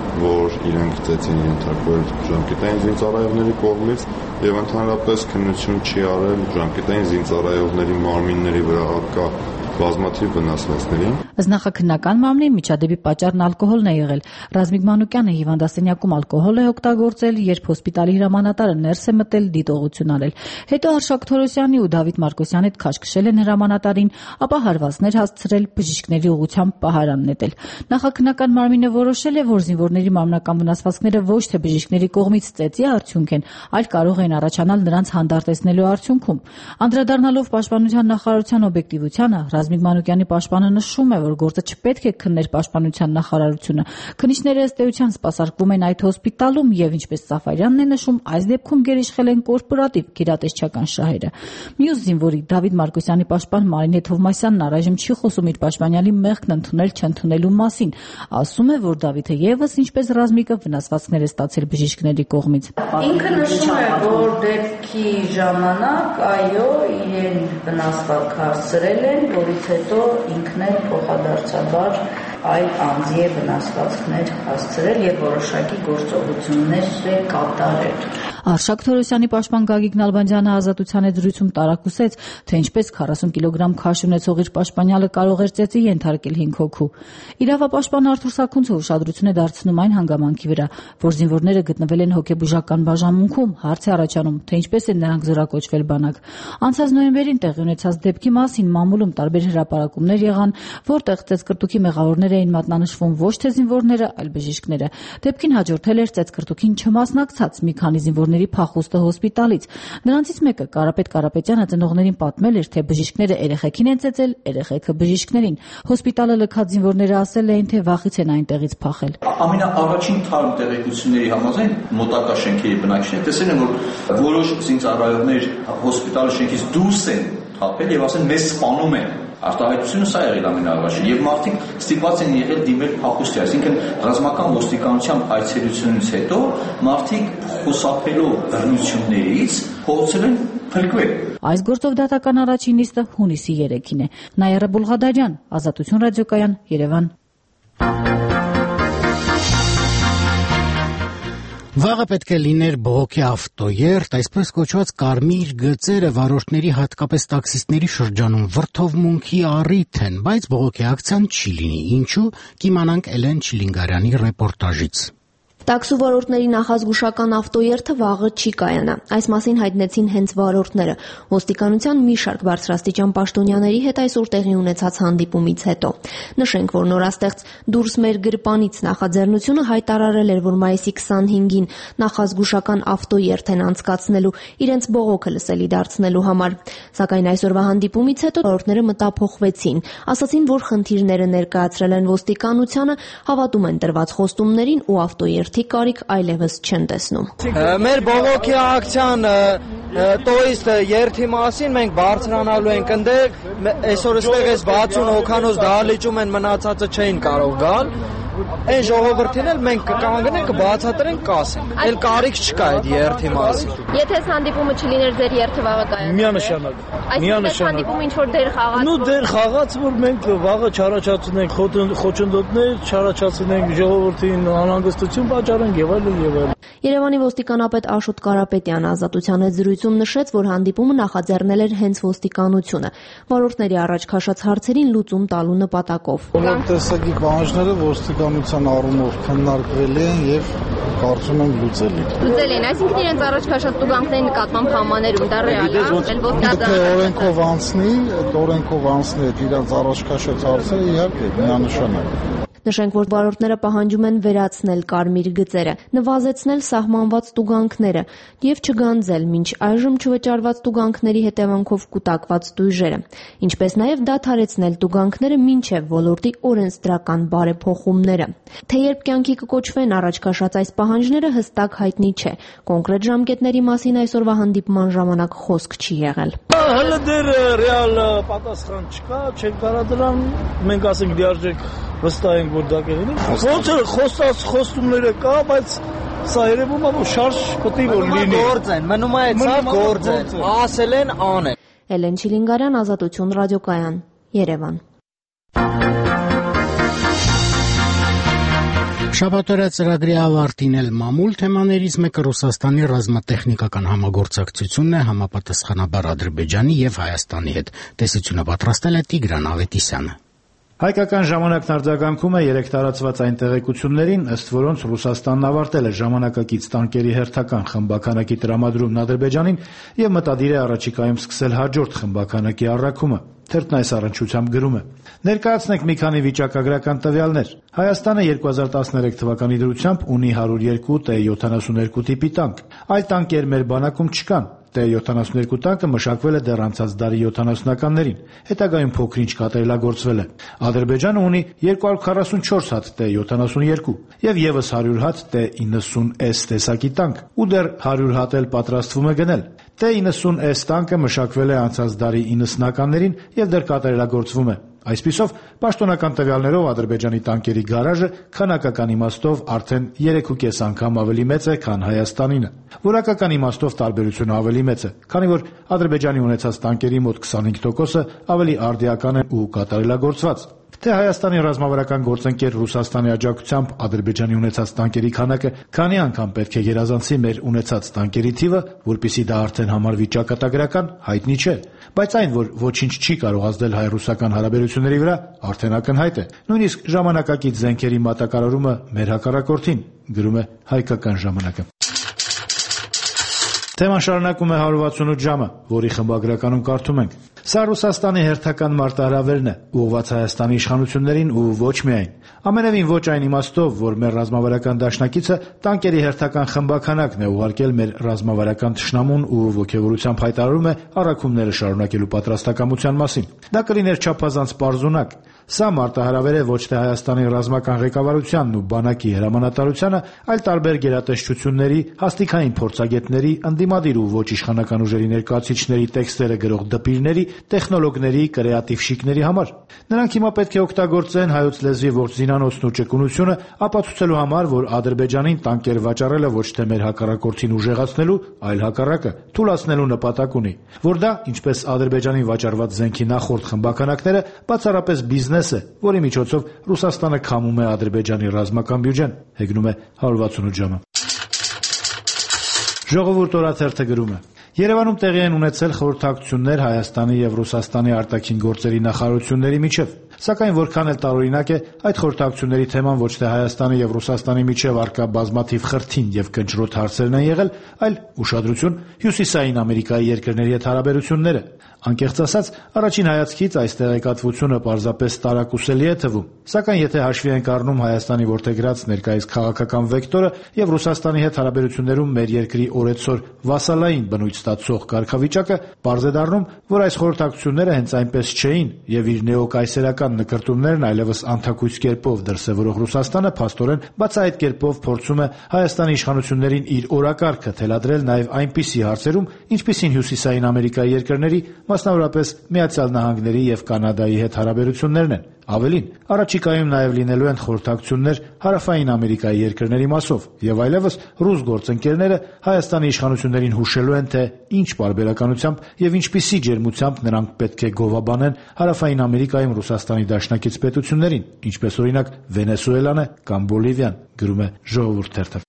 որ իրենք ծեծին ենթարկվել ժամկետային զինծառայողների կողմից եւ ընդհանրապես քննություն չի արել ժամկետային զինծառայողների մարմինների վրա առկա բազմաթիվ վնասվածքներին։ Ըստ նախաքննական մարմնի միջադեպի պատճառն ալկոհոլն է եղել։ Ռազմիկ Մանուկյանը հիվանդասենյակում ալկոհոլ է օգտագործել, երբ հոսպիտալի հրամանատարը ներս է մտել դիտողություն արել։ Հետո Արշակ Թորոսյանի ու Դավիթ Մարկոսյանի հետ քաշքշել են հրամանատարին, ապա հարվածներ հասցրել, բժիշկների ուղղությամբ պահարան նետել։ Նախաքննական մարմինը որոշել է, որ զինվորների մարմնական վնասվածքները ոչ թե բժիշկների կողմից ծեծի արդյունք են, այլ կարող են առաջանալ նրանց հանդարտեցնելու արդյունքում։ Անդրադառնալով պաշտպանության նախարարության օբյեկտիվությանը, Ռազմիկ Մանուկյանի պաշտպանը նշում է, որ գործը չպետք է քններ պաշտպանության նախարարությունը։ Քննիչները ըստ էության սպասարկվում են այդ հոսպիտալում եւ ինչպես Սաֆարյանն է նշում, այս դեպքում գերիշխել են կորպորատիվ գերատեսչական շահերը։ Մյուս զինվորի Դավիթ Մարկոսյանի պաշտպան Մարինե Թովմասյանն առայժմ չի խոսում իր պաշտպանյալի մեղքն ընդունել չընդունելու մասին։ Ասում է, որ Դավիթը եւս ինչպես Ռազմիկը վնասվածքներ է ստացել բժիշկների կողմից։ Ինքը նշում է, որ դեպքի ժամանակ այո, իրեն վնասվածք հասցրել են, որից հետո ինքն էլ փոխադարձաբար այլ անձի է վնասվածքներ հասցրել եւ որոշակի գործողություններ կատարել։ Արշակ Թորոսյանի պաշտպան Գագիկ Նալբանդյանը ազատության հետ զրույցում տարակուսեց, թե ինչպես քառասուն կիլոգրամ քաշ ունեցող իր պաշտպանյալը կարող էր ծեծի ենթարկել հինգ հոգու։ Իրավապաշտպան Արթուր Սաքունցը ուշադրություն է դարձնում այն հանգամանքի վրա, որ զինվորները գտնվել են հոգեբուժական բաժանմունքում, հարց է առաջանում, թե ինչպես են նրանք զորակոչվել բանակ։ Անցած նոյեմբերին տեղի ունեցած դեպքի մասին մամուլում տարբեր հրապարակումներ եղան, որտեղ ծեծկռտուքի մեղավորներ էին մատնանշվում ոչ թե զինվորները, այլ բժիշկները։ Դեպքին հաջորդել էր ծեծկռտուքին չմասնակցած մի քանի զինվորների փախուստը հոսպիտալից։ Նրանցից մեկը Կարապետ Կարապետյանը ծնողներին պատմել էր, թե բժիշկները երեխեքին են ծեծել, երեխեքը բժիշկներին։ Հոսպիտալը լքած զինվորները ասել էին, թե վախից են այնտեղից փախել։ Ամենաառաջին թարմ տեղեկությունների համաձայն մոտակա շենքերի բնակիչները տեսել են, որ որոշ զինծառայողներ հոսպիտալի շենքից դուրս են թափել եւ ասեն մեզ սպանում են։ Արտահայտությունը սա եղել ամենաառաջին եւ մարդիկ ստիպված են եղել դիմել փախուստի, այսինքն ռազմական ոստիկանության այցելությունից հետո մարդիկ խուսափելով բռնություններից փորձել են փրկվել։ Այս գործով դատական առաջին նիստը հունիսի երեքին է։ Նաիրա Բուլղադարյան, Ազատություն ռադիոկայան, Երևան։ Վաղը պետք է լիներ բողոքի ավտոերթ, այսպես կոչված կարմիր գծերը վարորդների, հատկապես տաքսիստների շրջանում վրդովմունքի առիթ են, բայց բողոքի ակցիան չի լինի։ Ինչու՝ կիմանանք Էլեն Չիլինգարյանի ռեպորտաժից։ Տաքսու վարորդների նախազգուշական ավտոերթը վաղը չի կայանա։ Այս մասին հայտնեցին հենց վարորդները։ Ոստիկանության մի շարք բարձրաստիճան պաշտոնյաների հետ այսօր տեղի ունեցած հանդիպումից հետո։ Նշենք, որ նորաստեղծ «Դուրս մեր գրպանից» նախաձեռնությունը հայտարարել էր, որ մայիսի քսանհինգին նախազգուշական ավտոերթ են անցկացնելու իրենց բողոքը լսելի դարձնելու համար։ Սակայն այսօրվա հանդիպումից հետո վարորդները մտափոխվեցին, ասացին, որ խնդիրները ներկայացրել են ոստիկանությանը, հավատում են տրված խոստումներին ու ավտոերթի կարիք այլևս չեն տեսնում։ Մեր բողոքի ակցիան տոիստ երթի մասին մենք բարձրանալու ենք ընդեր, այսօր ստեղ էս վաթսուն հոգանոց դահլիճում են, մնացածը չէին կարող գալ։ Այն ժողովրդին էլ մենք կկանգնենք, կբացատրենք, կասենք։ Էլ կարիք չկա այդ երթի մասին։ Եթե այս հանդիպումը չլիներ, ձեր երթը վաղը կայանա։ Միանշանակ։ Այս հանդիպումը ինչ որ դեր խաղաց։ Նու դեր խաղաց, որ մենք վաղը չառաջացնենք խոչընդոտներ, չառաջացնենք ժողովրդին անհանգստություն պատճառենք եւ այլն եւ այլն։ Երևանի ոստիկանապետ Աշոտ Կարապետյանը Ազատության հետ զրույցում նշեց, որ հանդիպումը նախաձեռնել էր հենց ոստիկանությունը, վարորդների առաջ քաշած հարցերին լուծում տալու նպատակով։ Բոլոր տեսակի պահանջները ոստիկանության առումով քննարկվել են եւ կարծում եմ լուծելի։ Լուծելի են, այսինքն իրենց առաջ քաշած տուգանքների նկատմամբ համաներում դա ռեալ է, այլ ոստիկանության օրենքով անցնի, այդ օրենքով անցնի այդ իրենց առաջ քաշած հարցերը իհարկե միանշանակ։ Նշենք, որ վարորդները պահանջում են վերացնել կարմիր գծերը, նվազեցնել սահմանված տուգանքները եւ չգանձել մինչ այժմ չվճարված տուգանքների հետևանքով կուտակված տույժերը, ինչպես նաեւ դադարեցնել տուգանքները մինչեւ ոլորտի օրենսդրական բարեփոխումները։ Թե երբ կյանքի կկոչվեն առաջ քաշած այս պահանջները հստակ հայտնի չէ։ Կոնկրետ ժամկետների մասին այսօրվա հանդիպման ժամանակ խոսք չի եղել։ Հələ դեռ ռեալ պատասխան չկա, չեն կարա դրան մենք ասենք լիարժեք վստահ ենք, որ դա կլինի։ Ոնց է խոսած խոստումները կա, բայց սա երևում է, որ շարժ պետք է որ լինի։ Գործ են, մնում է սա գործ է, ասել են անեն։ Էլեն Չիլինգարյան, Ազատություն ռադիոկայան, Երևան։ Շաբաթօրյա ծրագրի ավարտին էլ մամուլ թեմաներից մեկը Ռուսաստանի ռազմատեխնիկական համագործակցությունն է համապատասխանաբար Ադրբեջանի եւ Հայաստանի հետ։ Տեսությունը պատրաստել է Տիգրան Ավետիսյանը։ Հայկական ժամանակն արձագանքում է երեք տարածված այն տեղեկություններին, ըստ որոնց Ռուսաստանն ավարտել է ժամանակակից տանկերի հերթական խմբականակի տրամադրումն Ադրբեջանին եւ մտադիր է առաջիկայում սկսել հաջորդ խմբականակի առաքումը։ Թերթն այս առնչությամբ գրում է. Ներկայացնենք մի քանի վիճակագրական տվյալներ։ Հայաստանը երկու հազար տասներեք թվականի դրությամբ ունի հարյուր երկու T յոթանասունհինգ տիպի տանկ։ Այլ տանկեր մեր բանակում չկան։ T յոթանասունհինգ տանկը մշակվել է դեռ անցած դարի յոթանասունականներին, հետագայում փոքրինչ կատարելագործվել է։ Ադրբեջանը ունի երկու հարյուր քառասունչորս հատ T յոթանասունհինգ եւ եւս հարյուր հատ T նինety S տեսակի տանկ, ու դեռ հարյուր հատ էլ պատրաստվում է գնել։ T նինety S տանկը մշակվել է անցած դարի իննսունականներին եւ դեռ կատարելագործվում է։ Այսպիսով, պաշտոնական տվյալներով Ադրբեջանի տանկերի գարաժը քանակական իմաստով արդեն երեք ու կես անգամ ավելի մեծ է, քան Հայաստանինը։ Որակական իմաստով տարբերությունը ավելի մեծ է, քանի որ Ադրբեջանի ունեցած տանկերի մոտ քսանհինգ տոկոսը ավելի արդիական են ու կատարելագործված։ Թե Հայաստանի ռազմավարական գործընկեր Ռուսաստանի աջակցությամբ Ադրբեջանի ունեցած տանկերի քանակը քանի անգամ պետք է գերազանցի մեր ունեցած տանկերի թիվը, որpիսի դա արդեն համարվի ճակատագրական, հայտնի չէ, բայց այն, որ ոչինչ չի կարող ազդել հայ-ռուսական հարաբերությունների վրա, արդեն ակնհայտ է։ Նույնիսկ ժամանակակից զենքերի մատակարարումը մեր հակառակորդին, գրում է Հայկական ժամանակը։ Թեման շարունակում է հարյուր վաթսունութ ժամը, որի խմբագրականում կարդում ենք. Սա Ռուսաստանի հերթական մարտահրավերն է, ուղղված Հայաստանի իշխանություններին ու ոչ միայն։ Ամենևին ոչ այն իմաստով, որ մեր ռազմավարական դաշնակիցը տանկերի հերթական խմբականակն է ուղարկել մեր ռազմավարական թշնամուն ու ոգևորությամբ հայտարարում է առաքումները շարունակելու պատրաստակամության մասին։ Դա կլիներ չափազանց պարզունակ։ Սա մարտահրավեր է ոչ թե Հայաստանի ռազմական ղեկավարությանն ու բանակի հրամանատարությանը, այլ տարբեր գերատեսչությունների, հաստիքային փորձագետների, ընդդիմադիր ու ոչ իշխանական ուժերի ներկայացուցիչների տեքստերը գրող դպիրների, տեխնոլոգների, կրեատիվ շիկների համար։ Նրանք հիմա պետք է օգտագործեն հայոց լեզվի ողջ զինանոցն ու ճկունությունը, ապացուցելու համար, որ Ադրբեջանին տանկեր վաճառելը ոչ թե մեր հակառակորդին ուժեղացնելու, այլ հակառակը թուլացնելու նպատակ ունի, որ դա, ինչպես Ադրբեջանին վաճառված զենքի նախորդ խմբականակները, բացառապես բիզնես է, որի միջոցով Ռուսաստանը քամում է Ադրբեջանի ռազմական բյուջեն, հեգնում է հարյուր վաթսունութ ժամը։ Ժողովուրդ օրաթերթը գրում է. Երևանում տեղի են ունեցել խորհրդակցություններ Հայաստանի եւ Ռուսաստանի արտաքին գործերի նախարարությունների միջև, սակայն որքան էլ տարօրինակ է, այդ խորհրդակցությունների թեման ոչ թե Հայաստանի եւ Ռուսաստանի միջև առկա բազմաթիվ խրթին եւ կնճռոտ հարցերն են եղել, այլ ուշադրություն Հյուսիսային Ամերիկայի երկրների հետ հարաբերությունները։ Անկեղծ ասած, առաջին հայացքից այս տեղեկատվությունը պարզապես տարակուսելի է թվում, սակայն եթե հաշվի ենք առնում Հայաստանի որդեգրած ներկայիս քաղաքական վեկտորը եւ Ռուսաստանի հետ հարաբերություններում մեր երկրի օրեցօր վասալային բնույթ ստացող կարգավիճակը, պարզ է դառնում, որ այս խորհրդակցությունները հենց այնպես չէին եւ իր նեոկայսերական նկրտումներն այլևս անթակույց կերպով դրսեւորող Ռուսաստանը փաստորեն բացահայտ կերպով փորձում է Հայաստանի իշխանություններին իր օրակարգը թելադրել նաեւ այնպիսի հարցերում, ինչպիսին Հյուսիսային Ամերիկայի երկրների, մասնավորապես Միացյալ Նահանգների եւ Կանադայի հետ հարաբերություններն են։ Ավելին, առաջիկայում նաև լինելու են խորհրդակցություններ Հարավային Ամերիկայի երկրների մասով, եւ այլևս ռուս գործընկերները Հայաստանի իշխանություններին հուշելու են, թե ինչ պարբերականությամբ եւ ինչպիսի ջերմությամբ նրանք պետք է գովաբանեն Հարավային Ամերիկայում Ռուսաստանի դաշնակից պետություններին, ինչպես օրինակ Վենեսուելան է կամ Բոլիվիան, գրում է Ժողովուրդ թերթը։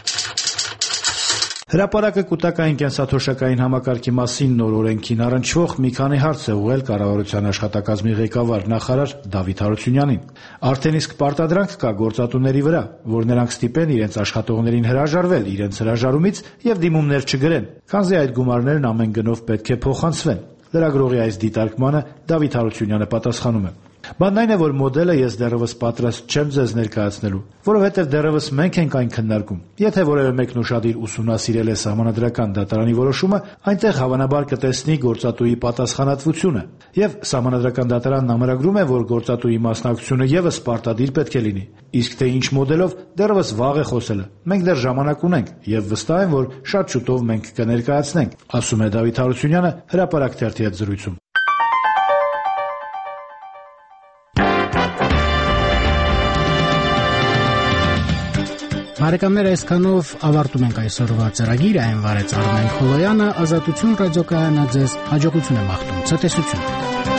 Հրապարակը կൂട്ടակային կենսաթոշակային համակարգի մասին նոր օրենքին առնչվող մի քանի հարց է ուղղել կառավարության աշխատակազմի ղեկավար նախարար Դավիթ Հարությունյանին։ Արդեն իսկ պարտադրանք կա գործատուների վրա, որ նրանք ստիպեն իրենց աշխատողներին հրաժարվել իրենց հրաժարումից եւ դիմումներ չգրեն, քանզի այդ գումարներն ամեն գնով պետք է փոխանցվեն։ Լրագրողի այս դիտարկմանը Դավիթ Հարությունյանը պատասխանում է. Բանն այն է, որ մոդելը ես դեռևս պատրաստ չեմ ձեզ ներկայացնելու, որովհետև դեռևս մենք ենք այն քննարկում։ Եթե որևէ մեկն ուշադիր ուսումնասիրել է Սահմանադրական դատարանի որոշումը, այնտեղ հավանաբար կտեսնի գործատուի պատասխանատվությունը, եւ Սահմանադրական դատարանն ամրագրում է, որ գործատուի մասնակցությունը եւս պարտադիր պետք է լինի։ Իսկ թե ինչ մոդելով, դեռևս վաղ է խոսելը։ Մենք դեռ ժամանակ ունենք եւ վստահ եմ, որ շատ շուտով մենք կներկայացնենք, ասում է Դավիթ Հարությունյանը Հրապարակ թերթի հետ զրույցում։ Բարեկամներ, այսքանով ավարտում ենք այսօրվա ծրագիրը, այն վարեց Արմեն Խոլոյանը, Ազատություն ռադիոկայանը ձեզ հաջողություն է մաղթում, ցտեսություն։